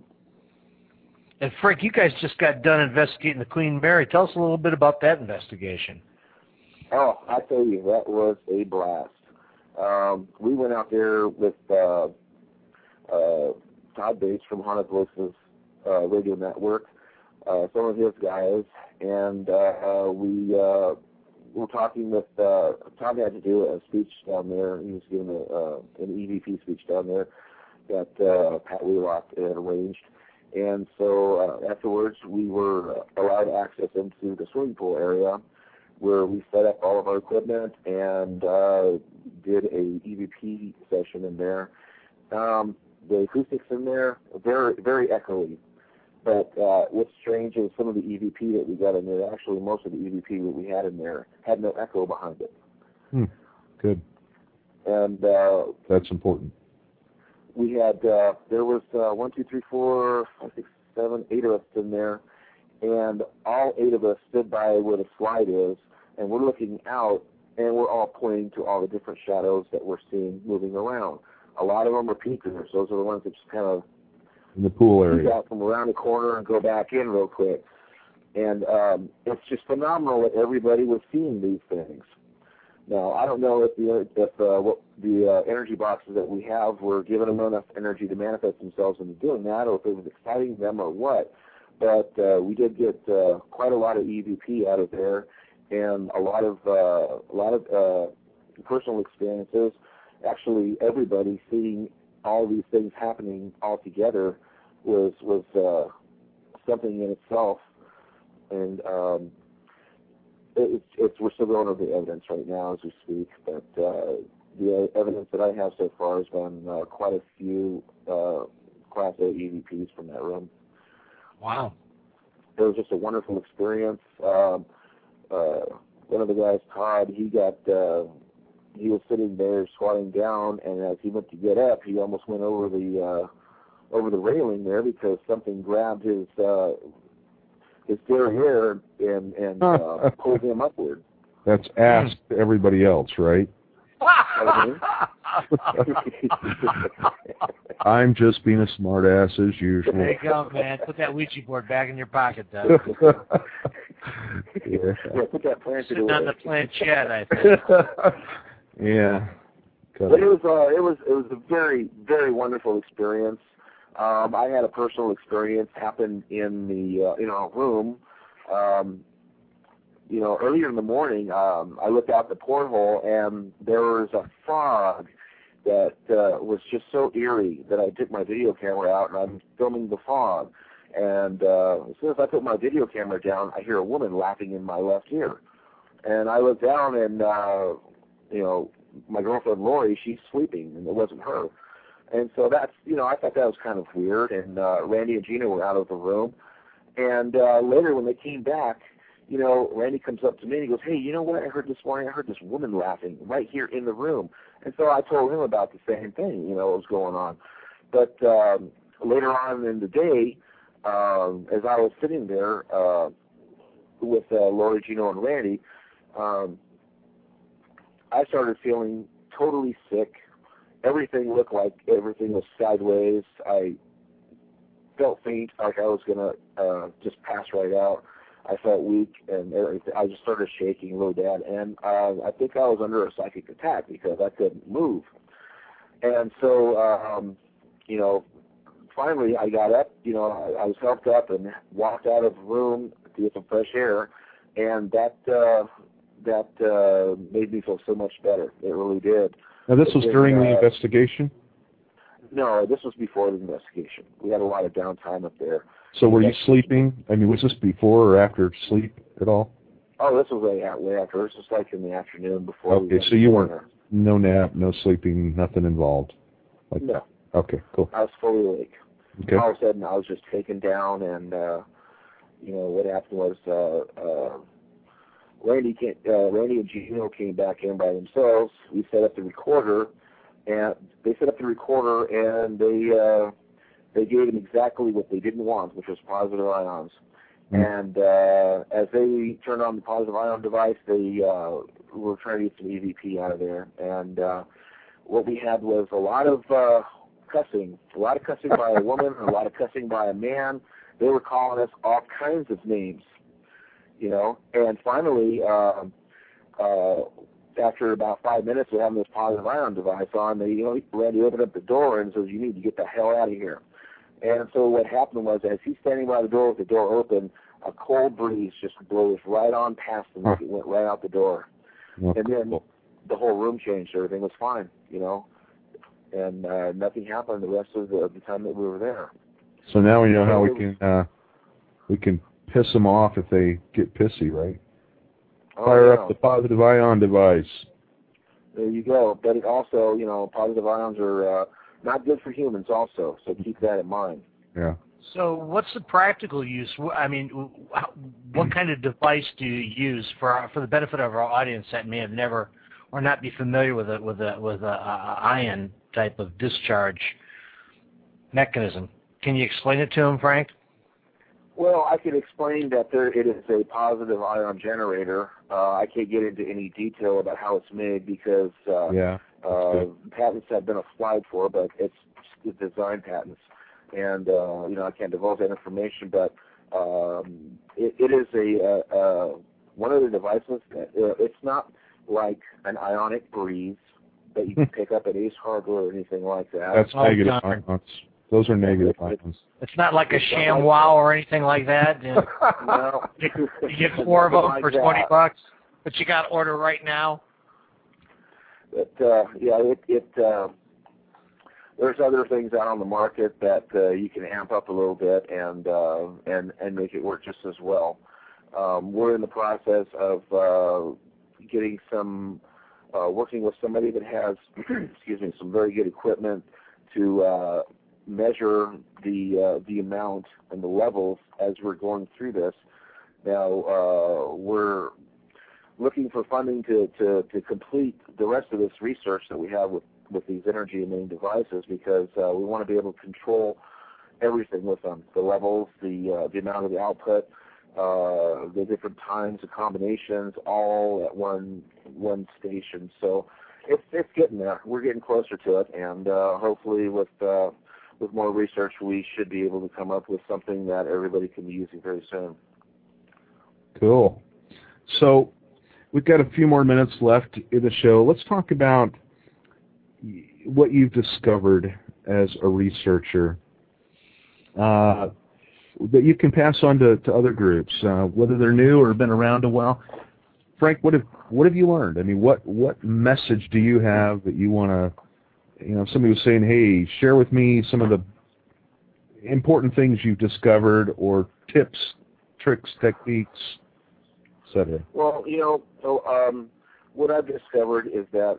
And Frank, you guys just got done investigating the Queen Mary. Tell us a little bit about that investigation. Oh, I tell you, that was a blast. Um, we went out there with uh, uh, Todd Bates from Haunted Voices uh, Radio Network, uh, some of his guys, and uh, we uh, were talking with, uh, Todd had to do a speech down there. He was giving a, uh, an E V P speech down there that uh, Pat Wheelock had arranged. And so uh, afterwards, we were allowed access into the swimming pool area where we set up all of our equipment and uh, did a E V P session in there. Um, the acoustics in there are very, very echoey. But uh, what's strange is some of the E V P that we got in there, actually most of the E V P that we had in there had no echo behind it. Hmm. Good. And uh, that's important. We had, uh, there was uh, one, two, three, four, five, six, seven, eight of us in there, and all eight of us stood by where the slide is, and we're looking out, and we're all pointing to all the different shadows that we're seeing moving around. A lot of them are peekers. Those are the ones that just kind of in the pool area, peek out from around the corner and go back in real quick. And um, it's just phenomenal that everybody was seeing these things. Now, I don't know if the if uh, what the uh, energy boxes that we have were giving them enough energy to manifest themselves into doing that, or if it was exciting them or what. But uh, we did get uh, quite a lot of E V P out of there, and a lot of uh, a lot of uh, personal experiences. Actually, everybody seeing all these things happening all together was was uh, something in itself, and. Um, It's, it's, we're still going over the evidence right now as we speak, but uh, the evidence that I have so far has been uh, quite a few uh, Class A E V Ps from that room. Wow. It was just a wonderful experience. Um, uh, one of the guys, Todd, he got, uh, he was sitting there squatting down, and as he went to get up, he almost went over the, uh, over the railing there because something grabbed his, uh, his derriere and, and uh, pulled him upward. That's asked everybody else, right? I'm just being a smart ass as usual. There you go, man. Put that Ouija board back in your pocket, Doug. yeah. yeah, put that planchette Sitting away. on the planchette, I think. yeah. But it was, uh, it was, it was a very, very wonderful experience. Um, I had a personal experience happen in the uh, in our room. Um, you know, earlier in the morning, um, I looked out the porthole and there was a fog that uh, was just so eerie that I took my video camera out and I'm filming the fog. And uh, as soon as I put my video camera down, I hear a woman laughing in my left ear. And I look down and uh, you know, my girlfriend Lori, she's sleeping, and it wasn't her. And so that's, you know, I thought that was kind of weird, and uh, Randy and Gina were out of the room. And uh, later when they came back, you know, Randy comes up to me and he goes, hey, you know what I heard this morning? I heard this woman laughing right here in the room. And so I told him about the same thing, you know, what was going on. But um, later on in the day, um, as I was sitting there uh, with uh, Lori, Gino, and Randy, um, I started feeling totally sick. Everything looked like everything was sideways. I felt faint, like I was going to uh, just pass right out. I felt weak, and everything. I just started shaking really bad. And uh, I think I was under a psychic attack because I couldn't move. And so, um, you know, finally I got up. You know, I, I was helped up and walked out of the room to get some fresh air, and that uh, that uh, made me feel so much better. It really did. Now, this was and, during uh, the investigation? No, this was before the investigation. We had a lot of downtime up there. So were you sleeping? I mean, was this before or after sleep at all? Oh, this was way, out, way after. This was like in the afternoon before. Okay, we so you weren't, dinner. no nap, no sleeping, nothing involved? Like, no. Okay, cool. I was fully awake. Okay. All of a sudden, I was just taken down, and, uh, you know, what happened was uh, uh, Randy, came, uh, Randy and Gino came back in by themselves. We set up the recorder, and they set up the recorder, and they uh, they gave them exactly what they didn't want, which was positive ions. And uh, as they turned on the positive ion device, they uh, were trying to get some E V P out of there. And uh, what we had was a lot of uh, cussing, a lot of cussing by a woman, a lot of cussing by a man. They were calling us all kinds of names, you know. And finally, uh, uh, after about five minutes of having this positive ion device on, they, you know, Randy opened up the door and says, "You need to get the hell out of here." And so what happened was, as he's standing by the door with the door open, a cold breeze just blows right on past him. Huh. It went right out the door. Well, and then cool. the whole room changed. Everything was fine, you know, and uh, nothing happened the rest of the, the time that we were there. So now we know how we can uh, we can piss them off if they get pissy, right? Oh, Fire yeah. up the positive ion device. There you go. But it also, you know, positive ions are uh, not good for humans also, so keep that in mind. Yeah. So what's the practical use? I mean, what kind of device do you use for for the benefit of our audience that may have never or not be familiar with a with a with a, a ion type of discharge mechanism? Can you explain it to them, Frank? Well, I can explain that there it is a positive ion generator. Uh, I can't get into any detail about how it's made because uh, yeah, uh, patents have been applied for, but it's, it's design patents. And, uh, you know, I can't divulge that information, but um, it, it is a uh, uh, one of the devices that uh, it's not like an ionic breeze that you can pick up at Ace Hardware or anything like that. That's oh, negative darn. ions. Those are negative it, ions. It's not like a ShamWow or anything like that. You, know, no. you, you get four of them like for that. twenty bucks, but you got to order right now. But uh, yeah, it. it uh, There's other things out on the market that uh, you can amp up a little bit and uh, and and make it work just as well. Um, we're in the process of uh, getting some, uh, working with somebody that has, excuse me, some very good equipment to uh, measure the uh, the amount and the levels as we're going through this. Now uh, we're looking for funding to, to, to complete the rest of this research that we have with with these energy emitting devices because uh, we want to be able to control everything with them, the levels, the uh, the amount of the output, uh, the different times, the combinations, all at one one station. So it's it's getting there. We're getting closer to it, and uh, hopefully with uh, with more research, we should be able to come up with something that everybody can be using very soon. Cool. So we've got a few more minutes left in the show. Let's talk about what you've discovered as a researcher uh, that you can pass on to, to other groups, uh, whether they're new or been around a while. Frank, what have what have you learned? I mean, what what message do you have that you want to, you know, if somebody was saying, hey, share with me some of the important things you've discovered or tips, tricks, techniques, et cetera. Well, you know, so, um, what I've discovered is that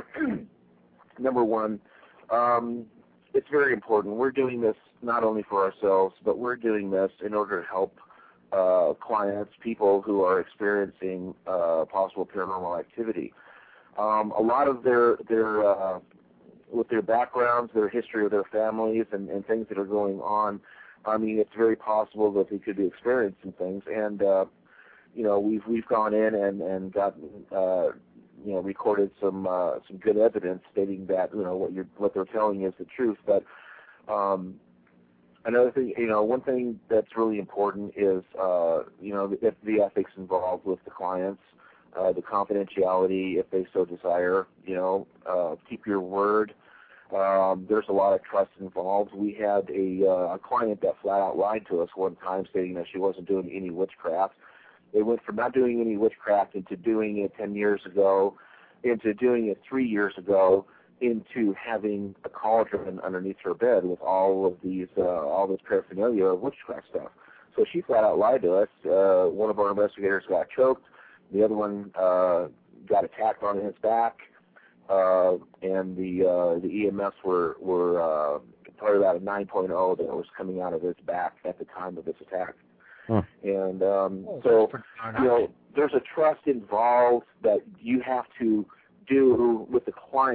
number one, um, it's very important. We're doing this not only for ourselves, but we're doing this in order to help uh, clients, people who are experiencing uh, possible paranormal activity. Um, a lot of their their uh, with their backgrounds, their history of their families, and, and things that are going on. I mean, it's very possible that they could be experiencing things, and uh, you know, we've we've gone in and and gotten. Uh, you know, recorded some uh, some good evidence stating that, you know, what you're what they're telling you is the truth. But um, another thing, you know, one thing that's really important is, uh, you know, the, the ethics involved with the clients, uh, the confidentiality if they so desire. You know, uh, keep your word. Um, there's a lot of trust involved. We had a, uh, a client that flat out lied to us one time, stating that she wasn't doing any witchcraft. They went from not doing any witchcraft into doing it ten years ago, into doing it three years ago, into having a cauldron underneath her bed with all of these, uh, all this paraphernalia of witchcraft stuff. So she flat out lied to us. Uh, one of our investigators got choked. The other one uh, got attacked on his back, uh, and the uh, the E M Fs were were uh, probably about a nine point oh that was coming out of his back at the time of this attack. Huh. And um, oh, so, you know, there's a trust involved that you have to do with the client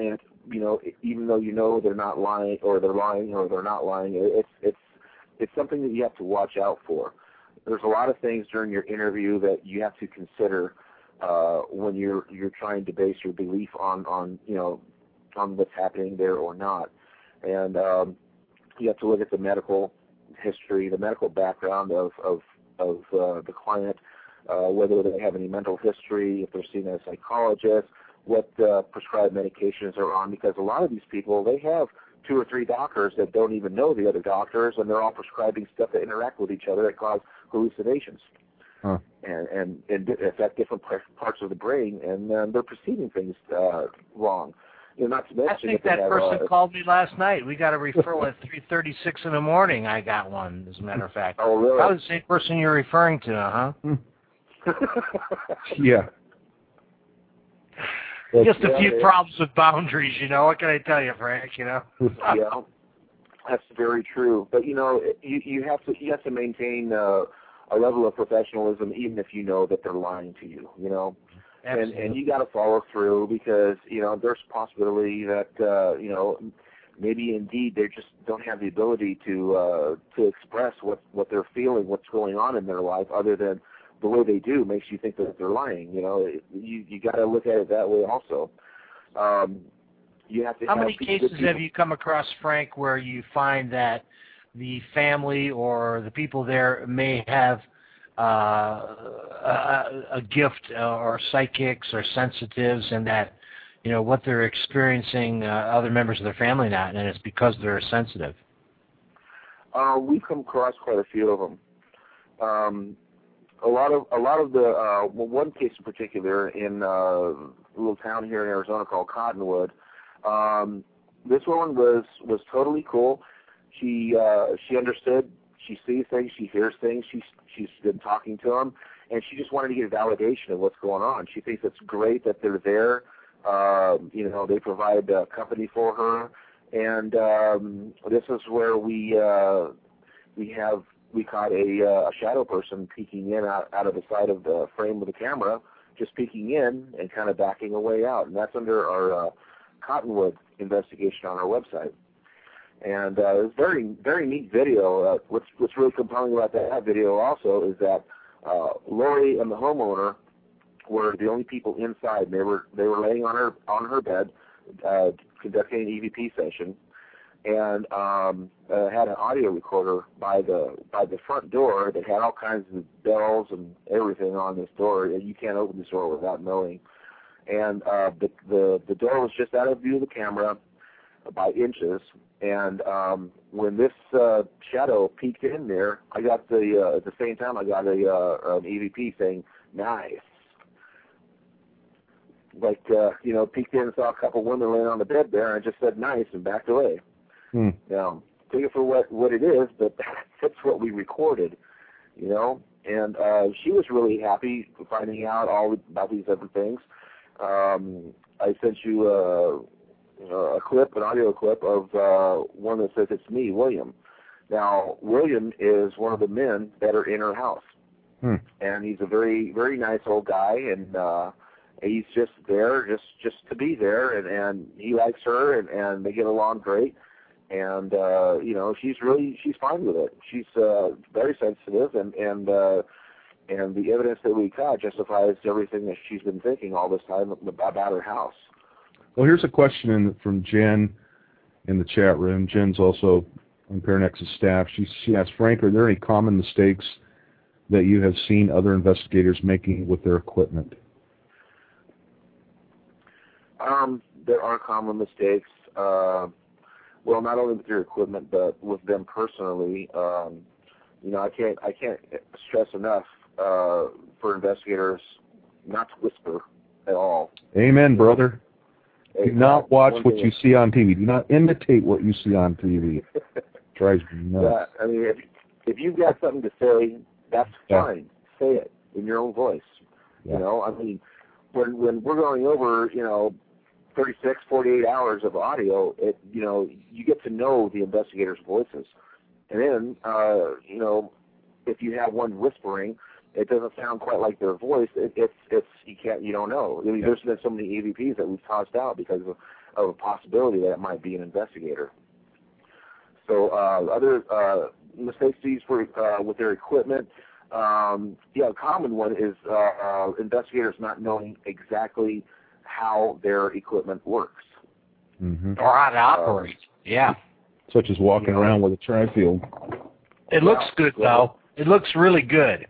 you know, even though you know they're not lying, or they're lying, or they're not lying, it's it's it's something that you have to watch out for. There's a lot of things during your interview that you have to consider uh, when you're you're trying to base your belief on on you know on what's happening there or not, and um, you have to look at the medical history, the medical background of of of uh, the client, uh, whether they have any mental history, if they're seen as a psychologist, what uh, prescribed medications are on, because a lot of these people, they have two or three doctors that don't even know the other doctors, and they're all prescribing stuff that interact with each other that cause hallucinations huh. and, and, and affect different parts of the brain, and um, they're perceiving things uh, wrong. You know, not to mention I think that, that have, person uh, called me last night. We got a referral at three thirty-six in the morning. I got one, as a matter of fact. Oh, really? Probably the same person you're referring to, huh? Yeah. Just a yeah, few yeah. problems with boundaries, you know. What can I tell you, Frank? You know. Yeah, that's very true. But you know, you you have to you have to maintain uh, a level of professionalism, even if you know that they're lying to you. You know, and and you got to follow through, because you know there's a possibility that uh, you know maybe indeed they just don't have the ability to uh, to express what what they're feeling, what's going on in their life, other than the way they do makes you think that they're lying. You know, you you got to look at it that way also. Um, you have to. How have many good cases people. have you come across, Frank, where you find that the family or the people there may have uh, a, a gift uh, or psychics or sensitives, and that you know what they're experiencing, uh, other members of their family not, and it's because they're sensitive? Uh, we've come across quite a few of them. Um, A lot of a lot of the uh, well, one case in particular in uh, a little town here in Arizona called Cottonwood. Um, this woman was was totally cool. She uh, she understood. She sees things. She hears things. She's she's been talking to them, and she just wanted to get a validation of what's going on. She thinks it's great that they're there. Um, you know, they provide uh, company for her, and um, this is where we uh, we have. We caught a, uh, a shadow person peeking in out, out of the side of the frame of the camera, just peeking in and kind of backing away out. And that's under our uh, Cottonwood investigation on our website. And uh, it was very, very neat video. Uh, what's, what's really compelling about that video also is that uh, Lori and the homeowner were the only people inside. They were they were laying on her on her bed, uh, conducting an E V P session, and um, uh, had an audio recorder by the by the front door that had all kinds of bells and everything on this door. And you can't open this door without knowing. And uh, the, the the door was just out of view of the camera by inches. And um, when this uh, shadow peeked in there, I got the uh, at the same time I got a uh, an E V P saying "nice." Like uh, you know, peeked in and saw a couple women laying on the bed there, and I just said "nice" and backed away. Hmm. Now, take it for what, what it is, but that's what we recorded, you know. And uh, she was really happy finding out all about these other things. Um, I sent you a, a clip, an audio clip of uh, one that says, "It's me, William." Now, William is one of the men that are in her house. Hmm. And he's a very, very nice old guy, and uh, he's just there just, just to be there, and, and he likes her, and, and they get along great. And, uh, you know, she's really, she's fine with it. She's uh, very sensitive, and, and, uh, and the evidence that we got justifies everything that she's been thinking all this time about her house. Well, here's a question in, from Jen in the chat room. Jen's also on Paranexus staff. She, she asked, Frank, are there any common mistakes that you have seen other investigators making with their equipment? Um, there are common mistakes. Uh, Well, not only with your equipment, but with them personally. Um, you know, I can't I can't stress enough uh, for investigators not to whisper at all. Amen, brother. Exactly. Do not watch One what thing you see on T V. Do not imitate what you see on T V. Drives me nuts. Yeah, I mean, if if you've got something to say, that's Yeah. fine. Say it in your own voice. Yeah. You know, I mean, when when we're going over, you know, thirty-six, forty-eight hours of audio, it, you know, you get to know the investigators' voices. And then, uh, you know, if you have one whispering, it doesn't sound quite like their voice. It, it's, it's, you can't, you don't know. I mean, Yeah. There's been so many E V Ps that we've tossed out because of, of a possibility that it might be an investigator. So uh, other uh, mistakes these for uh, with their equipment. Um, yeah, a common one is uh, uh, investigators not knowing exactly how their equipment works. Mm-hmm. Or how to operate. Uh, yeah. Such as walking you know, around with a tri-field. It yeah, looks good, yeah. though. It looks really good.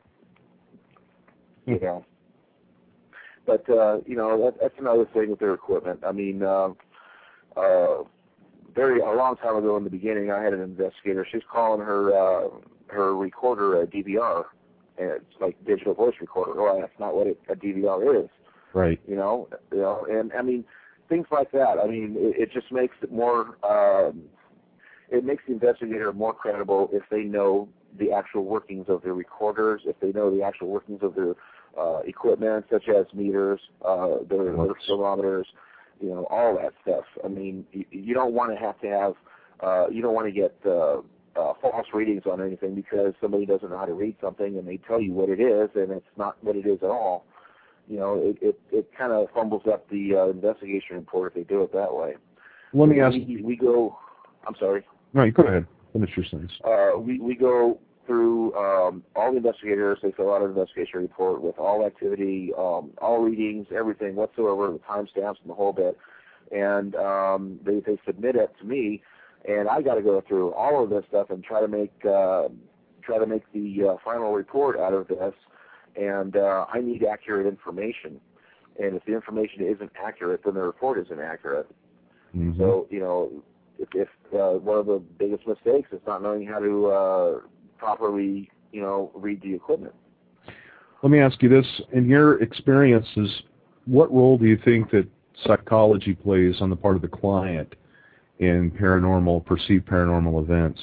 Yeah. But, uh, you know, that, that's another thing with their equipment. I mean, uh, uh, very a long time ago in the beginning, I had an investigator. She's calling her uh, her recorder a D V R, and it's like digital voice recorder. Well, that's not what it, a D V R is. Right. You know, you know, and I mean things like that. I mean, it, it just makes it more. Um, it makes the investigator more credible if they know the actual workings of their recorders, if they know the actual workings of their uh, equipment, such as meters, uh, their, their thermometers, you know, all that stuff. I mean, you, you don't want to have to have. Uh, you don't want to get uh, uh, false readings on anything because somebody doesn't know how to read something and they tell you what it is and it's not what it is at all. You know, it it, it kind of fumbles up the uh, investigation report if they do it that way. Let me ask. We, we go. I'm sorry. No, you go ahead. Finish your sentence. Uh, we we go through um, all the investigators. They fill out an investigation report with all activity, um, all readings, everything whatsoever, the timestamps and the whole bit, and um, they they submit it to me. And I got to go through all of this stuff and try to make uh, try to make the uh, final report out of this. And uh, I need accurate information. And if the information isn't accurate, then the report isn't accurate. Mm-hmm. So you know, if, if uh, one of the biggest mistakes is not knowing how to uh, properly, you know, read the equipment. Let me ask you this: in your experiences, what role do you think that psychology plays on the part of the client in paranormal, perceived paranormal events?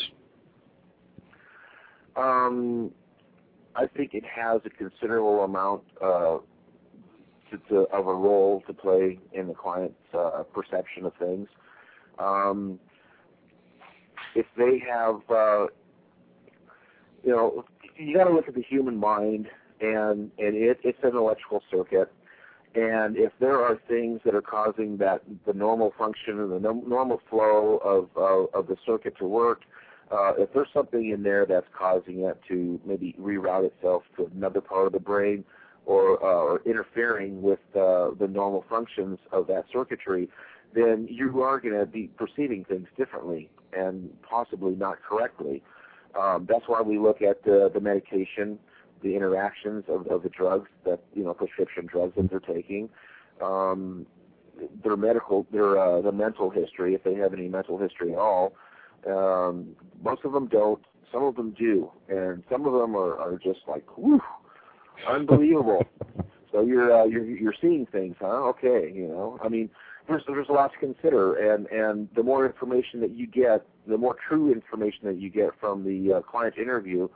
Um, I think it has a considerable amount uh, to, to, of a role to play in the client's uh, perception of things. Um, if they have, uh, you know, you got to look at the human mind, and and it, it's an electrical circuit. And if there are things that are causing that the normal function and the no, normal flow of, of of the circuit to work, uh, if there's something in there that's causing it to maybe reroute itself to another part of the brain, or uh, or interfering with uh, the normal functions of that circuitry, then you are going to be perceiving things differently and possibly not correctly. Um, that's why we look at the, the medication, the interactions of, of the drugs that, you know, prescription drugs that they're taking, um, their medical, their uh, the mental history, if they have any mental history at all. Um, most of them don't. Some of them do, and some of them are, are just like, whew, unbelievable. So you're uh, you're you're seeing things, huh? Okay, you know. I mean, there's there's a lot to consider, and and the more information that you get, the more true information that you get from the uh, client interview,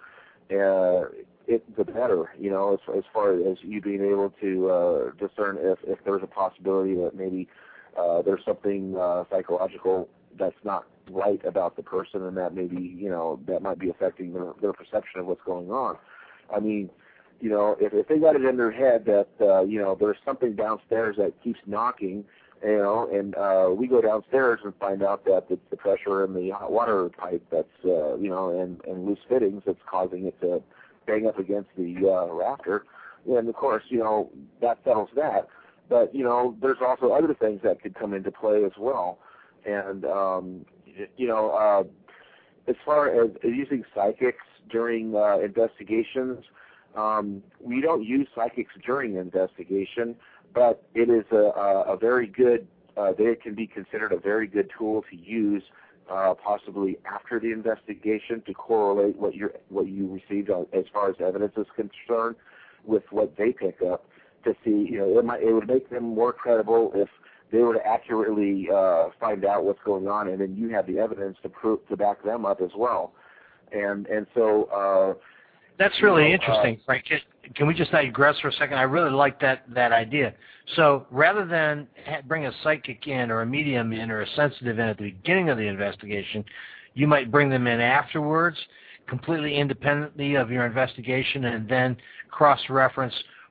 uh, it the better. You know, as as far as you being able to uh, discern if if there's a possibility that maybe uh, there's something uh, psychological that's not right about the person, and that maybe, you know, that might be affecting their, their perception of what's going on. I mean, you know, if, if they got it in their head that, uh, you know, there's something downstairs that keeps knocking, you know, and uh, we go downstairs and find out that it's the pressure in the hot water pipe that's, uh, you know, and, and loose fittings that's causing it to bang up against the uh, rafter. And, of course, you know, that settles that. But, you know, there's also other things that could come into play as well. And, um, you know, uh, as far as using psychics during uh, investigations, um, we don't use psychics during investigation, but it is a, a, a very good, uh, they can be considered a very good tool to use uh, possibly after the investigation to correlate what, you're, what you received on, as far as evidence is concerned with what they pick up to see, you know, it, might, it would make them more credible if they were to accurately uh, find out what's going on, and then you have the evidence to prove to back them up as well. And and so uh, that's really know, interesting, uh, Frank. Can we just digress for a second? I really like that that idea. So rather than bring a psychic in or a medium in or a sensitive in at the beginning of the investigation, you might bring them in afterwards, completely independently of your investigation, and then cross-reference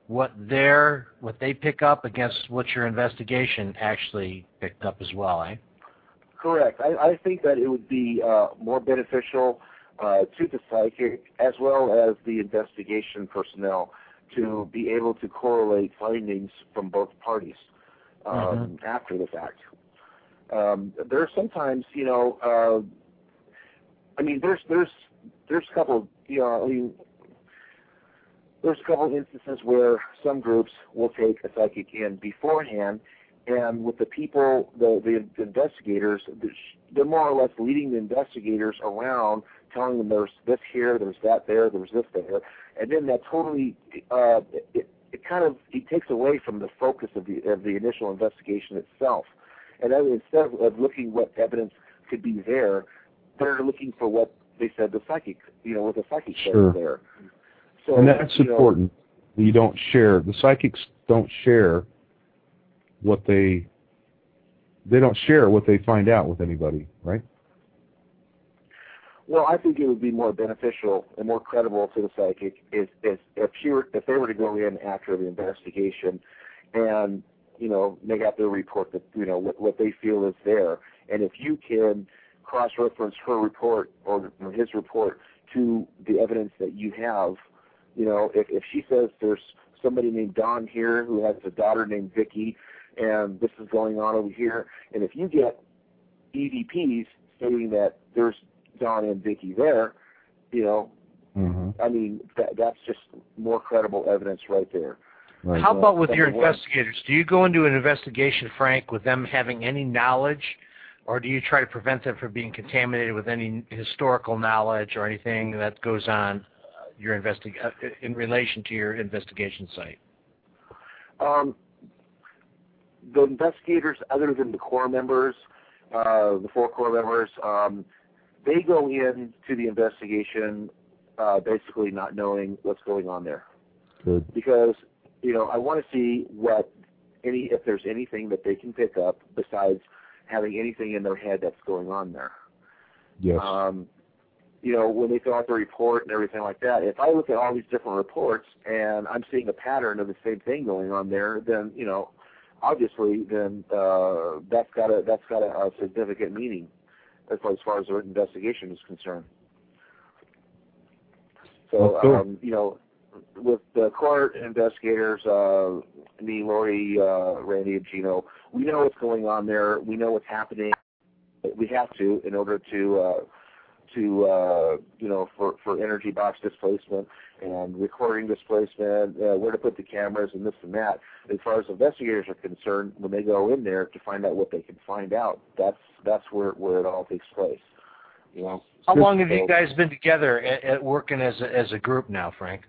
what their what they pick up against what your investigation actually picked up as well, eh? Correct. I, I think that it would be uh, more beneficial uh, to the psychic as well as the investigation personnel to be able to correlate findings from both parties um, mm-hmm. after the fact. Um, there are sometimes, you know, uh, I mean, there's there's there's a couple, you know, I mean, there's a couple of instances where some groups will take a psychic in beforehand, and with the people, the, the investigators, they're more or less leading the investigators around, telling them there's this here, there's that there, there's this there, and then that totally, uh, it, it kind of, it takes away from the focus of the of the initial investigation itself. And then instead of, of looking what evidence could be there, they're looking for what they said the psychic, you know, what the psychic sure. said there. So, and that's you important. Know, you don't share. The psychics don't share what they they don't share what they find out with anybody, right? Well, I think it would be more beneficial and more credible to the psychic is, is if she were, if they were to go in after the investigation and, you know, make out their report that, you know, what, what they feel is there, and if you can cross-reference her report or his report to the evidence that you have. You know, if, if she says there's somebody named Don here who has a daughter named Vicky, and this is going on over here, and if you get E V Ps stating that there's Don and Vicky there, you know, mm-hmm. I mean, that, that's just more credible evidence right there. Right. How about with your investigators? Do you go into an investigation, Frank, with them having any knowledge, or do you try to prevent them from being contaminated with any historical knowledge or anything that goes on your investi- uh, in relation to your investigation site? Um, the investigators, other than the core members, uh, the four core members, um, they go in to the investigation uh, basically not knowing what's going on there. Good. Because, you know, I want to see what any if there's anything that they can pick up besides having anything in their head that's going on there. Yes. Um, you know, when they fill out the report and everything like that, if I look at all these different reports and I'm seeing a pattern of the same thing going on there, then, you know, obviously, then uh, that's got a that's got a, a significant meaning as far as, far as the investigation is concerned. So, cool. um, you know, with the court investigators, uh, me, Lori, uh, Randy, and Gino, we know what's going on there. We know what's happening. We have to in order to, uh, to uh, you know, for, for energy box displacement and recording displacement, uh, where to put the cameras and this and that. As far as investigators are concerned, when they go in there to find out what they can find out, that's that's where, where it all takes place. You know. How long have you guys been together at, at working as a, as a group now, Frank?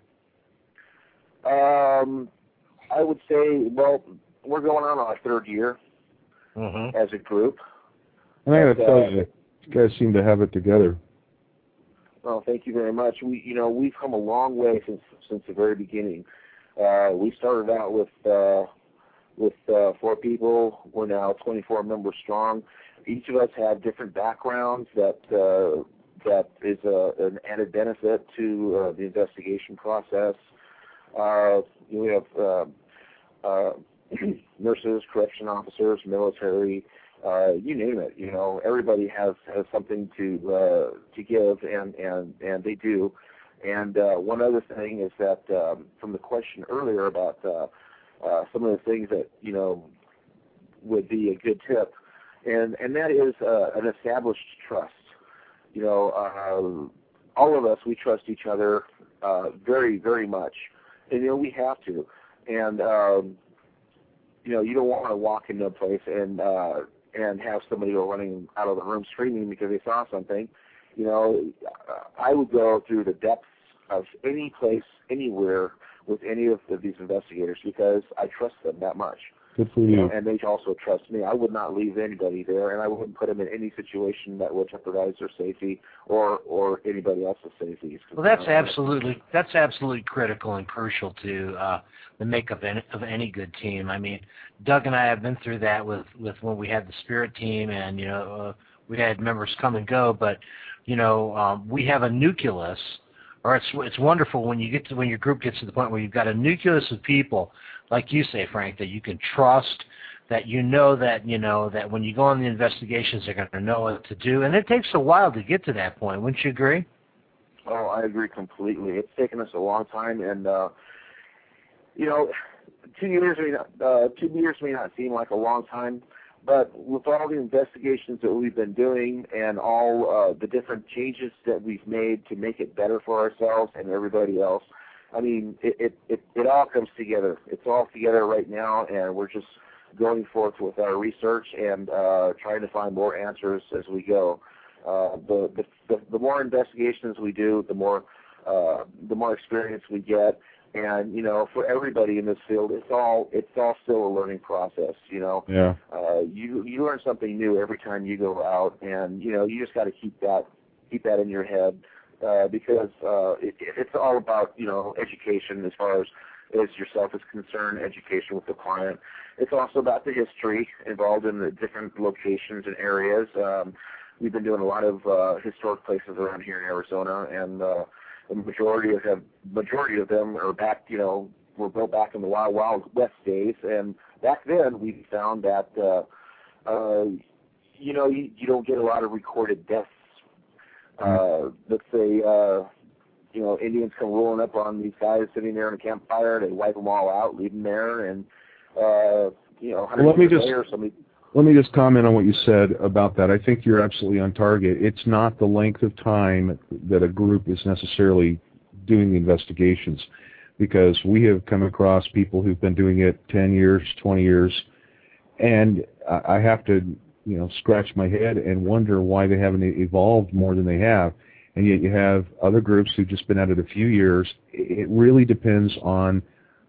Um, I would say, well, we're going on our third year mm-hmm. as a group. And I got to tell you, you guys seem to have it together. Well, thank you very much. We, you know, we've come a long way since since the very beginning. Uh, we started out with uh, with uh, four people. We're now twenty-four members strong. Each of us have different backgrounds that uh, that is a, an added benefit to uh, the investigation process. Uh, we have uh, uh, nurses, correction officers, military, uh, you name it. You know, everybody has, has something to uh, to give, and, and, and they do. And uh, one other thing is that um, from the question earlier about uh, uh, some of the things that you know would be a good tip, and and that is uh, an established trust. You know, uh, all of us, we trust each other uh, very, very much. And, you know, we have to. And, um, you know, you don't want to walk into a place and uh, and have somebody go running out of the room screaming because they saw something. You know, I would go through the depths of any place, anywhere, with any of the, these investigators because I trust them that much. Good for you. You know, and they also trust me. I would not leave anybody there, and I wouldn't put them in any situation that would jeopardize their safety or or anybody else's safety. Well, that's absolutely that's absolutely critical and crucial to uh, the makeup of any, of any good team. I mean, Doug and I have been through that with, with when we had the Spirit team, and you know uh, we had members come and go, but you know um, we have a nucleus or it's it's wonderful when you get to when your group gets to the point where you've got a nucleus of people, like you say, Frank, that you can trust, that you know that you know that when you go on the investigations, they're going to know what to do, and it takes a while to get to that point. Wouldn't you agree? Oh, I agree completely. It's taken us a long time, and uh, you know, two years may not, uh, two years may not seem like a long time, but with all the investigations that we've been doing and all uh, the different changes that we've made to make it better for ourselves and everybody else, I mean, it it, it, it all comes together. It's all together right now, and we're just going forth with our research and uh, trying to find more answers as we go. Uh, the, the the the more investigations we do, the more uh, the more experience we get, and you know, for everybody in this field, it's all it's all still a learning process. You know, yeah. Uh, you you learn something new every time you go out, and you know, you just got to keep that keep that in your head uh, because uh, it, it's all about you know education as far as as yourself is concerned, education with the client. It's also about the history involved in the different locations and areas. Um, We've been doing a lot of uh, historic places around here in Arizona, and uh, the majority of them, majority of them are back. You know, were built back in the Wild Wild West days, and back then we found that uh, uh, you know you, you don't get a lot of recorded deaths. Uh, let's say uh, you know Indians come rolling up on these guys sitting there in a campfire, they wipe them all out, leave them there, and uh, you know, well, let me just. later, somebody. Let me just comment on what you said about that. I think you're absolutely on target. It's not the length of time that a group is necessarily doing the investigations, because we have come across people who've been doing it ten years, twenty years, and I have to, you know, scratch my head and wonder why they haven't evolved more than they have. And yet you have other groups who've just been at it a few years. It really depends on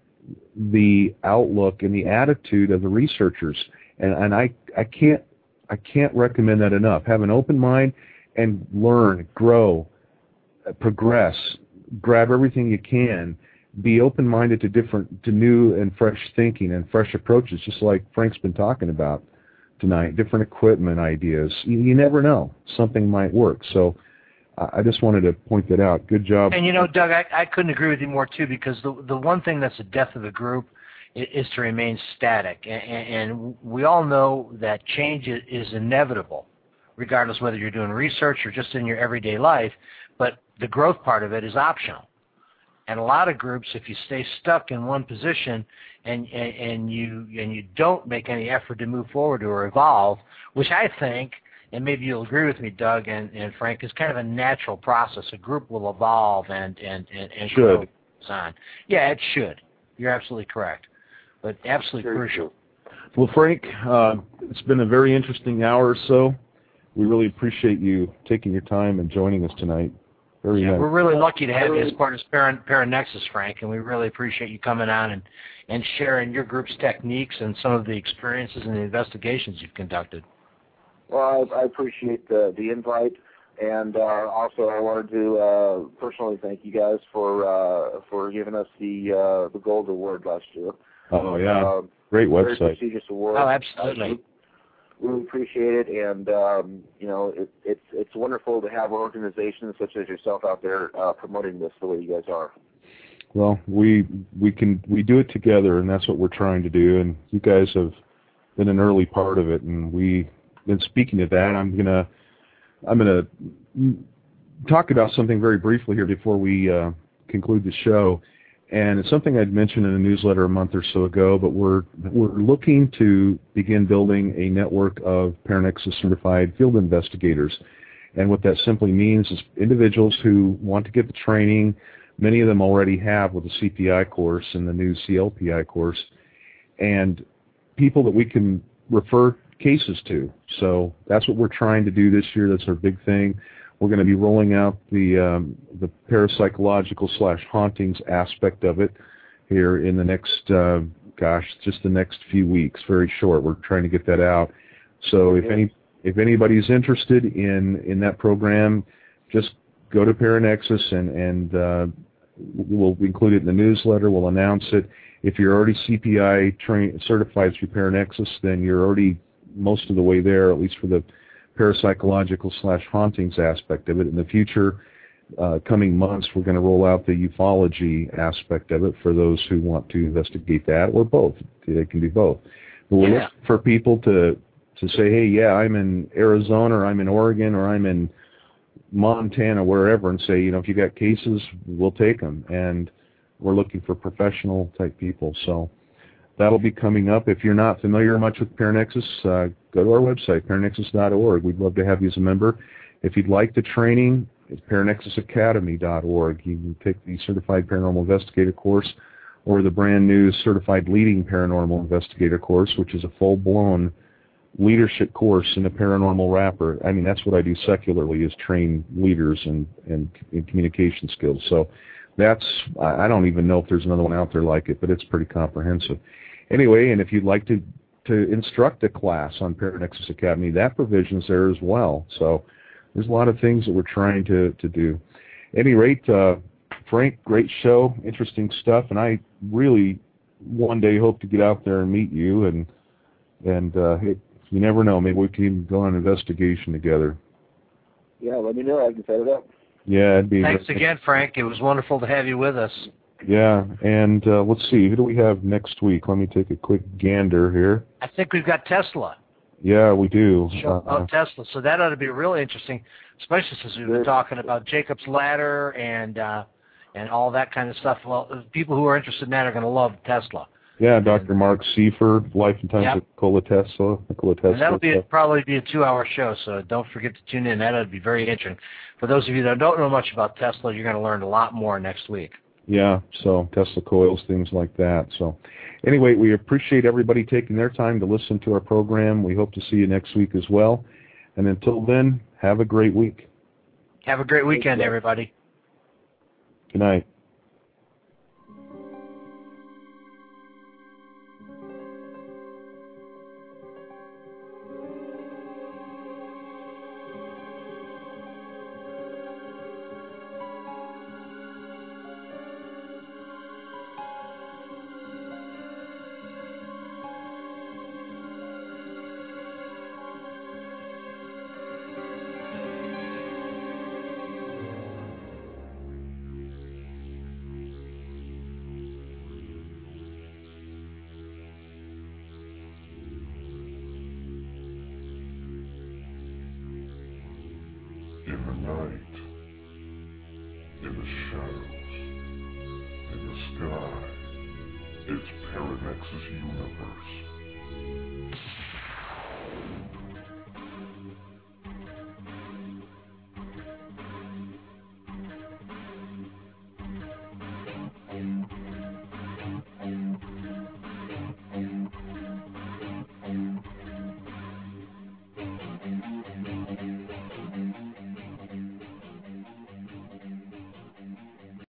the outlook and the attitude of the researchers. And, and I, I can't I can't recommend that enough. Have an open mind and learn, grow, progress, grab everything you can. Be open-minded to different, to new and fresh thinking and fresh approaches, just like Frank's been talking about tonight. Different equipment ideas. You, you never know, something might work. So I just wanted to point that out. Good job. And you know, Doug, I, I couldn't agree with you more too, because the the one thing that's the death of a group is to remain static, and, and we all know that change is inevitable, regardless whether you're doing research or just in your everyday life, but the growth part of it is optional. And a lot of groups, if you stay stuck in one position and, and, and you and you don't make any effort to move forward or evolve, which I think, and maybe you'll agree with me, Doug and, and Frank, is kind of a natural process. A group will evolve and, and, and, and grow on. Yeah, it should. You're absolutely correct. But absolutely Very crucial. Well, Frank, uh, it's been a very interesting hour or so. We really appreciate you taking your time and joining us tonight. Very yeah, nice. We're really lucky to have you as part of Paranexus, Frank, and we really appreciate you coming on and, and sharing your group's techniques and some of the experiences and the investigations you've conducted. Well, I, I appreciate the, the invite, and uh, also I wanted to uh, personally thank you guys for uh, for giving us the uh, the gold award last year. Oh, yeah. Uh, Great website. Very prestigious award. Oh, absolutely. We really appreciate it, and um, you know, it, it's it's wonderful to have organizations such as yourself out there uh, promoting this the way you guys are. Well, we we can we do it together, and that's what we're trying to do. And you guys have been an early part of it, and we. And speaking of that, I'm gonna I'm gonna talk about something very briefly here before we uh, conclude the show. And it's something I'd mentioned in a newsletter a month or so ago, but we're we're looking to begin building a network of Paranexus certified field investigators. And what that simply means is individuals who want to get the training, many of them already have with the C P I course and the new C L P I course, and people that we can refer cases to. So that's what we're trying to do this year. That's our big thing. We're going to be rolling out the um, the parapsychological slash hauntings aspect of it here in the next, uh, gosh, just the next few weeks. Very short. We're trying to get that out. So if any if anybody's interested in in that program, just go to Paranexus and and uh, we'll include it in the newsletter. We'll announce it. If you're already C P I trained certified through Paranexus, then you're already most of the way there, at least for the parapsychological slash hauntings aspect of it. In the future, uh, coming months, we're going to roll out the ufology aspect of it for those who want to investigate that, or both. It can be both. But we're Yeah. looking for people to, to say, hey, yeah, I'm in Arizona, or I'm in Oregon, or I'm in Montana, wherever, and say, you know, if you got cases, we'll take them. And we're looking for professional type people. So that'll be coming up. If you're not familiar much with Paranexus, uh, go to our website, paranexus dot org. We'd love to have you as a member. If you'd like the training, it's paranexus academy dot org. You can take the Certified Paranormal Investigator course or the brand new Certified Leading Paranormal Investigator course, which is a full-blown leadership course in a paranormal wrapper. I mean, that's what I do secularly, is train leaders in, in, in communication skills. So that's, I don't even know if there's another one out there like it, but it's pretty comprehensive. Anyway, and if you'd like to, to instruct a class on Paranexus Academy, that provision's there as well. So there's a lot of things that we're trying to, to do. At any rate, uh, Frank, great show, interesting stuff, and I really one day hope to get out there and meet you, and and uh, hey, you never know, maybe we can even go on an investigation together. Yeah, let me know. I can set it up. Yeah, it'd be. Thanks again, Frank. It was wonderful to have you with us. Yeah, and uh, let's see, who do we have next week? Let me take a quick gander here. I think we've got Tesla. Yeah, we do. Show Uh, about Tesla. So that ought to be really interesting, especially since we've been talking about Jacob's Ladder and uh, and all that kind of stuff. Well, people who are interested in that are going to love Tesla. yeah, Doctor Mark Seifer, Life and Times Yep. of Nikola Tesla. Nikola Tesla. And that'll be probably be a two-hour show, so don't forget to tune in. That would be very interesting. For those of you that don't know much about Tesla, you're going to learn a lot more next week. Yeah, so Tesla coils, things like that. So anyway, we appreciate everybody taking their time to listen to our program. We hope to see you next week as well. And until then, have a great week. Have a great weekend, everybody. Good night. In the night, in the shadows, in the sky, it's Paranexus Universe.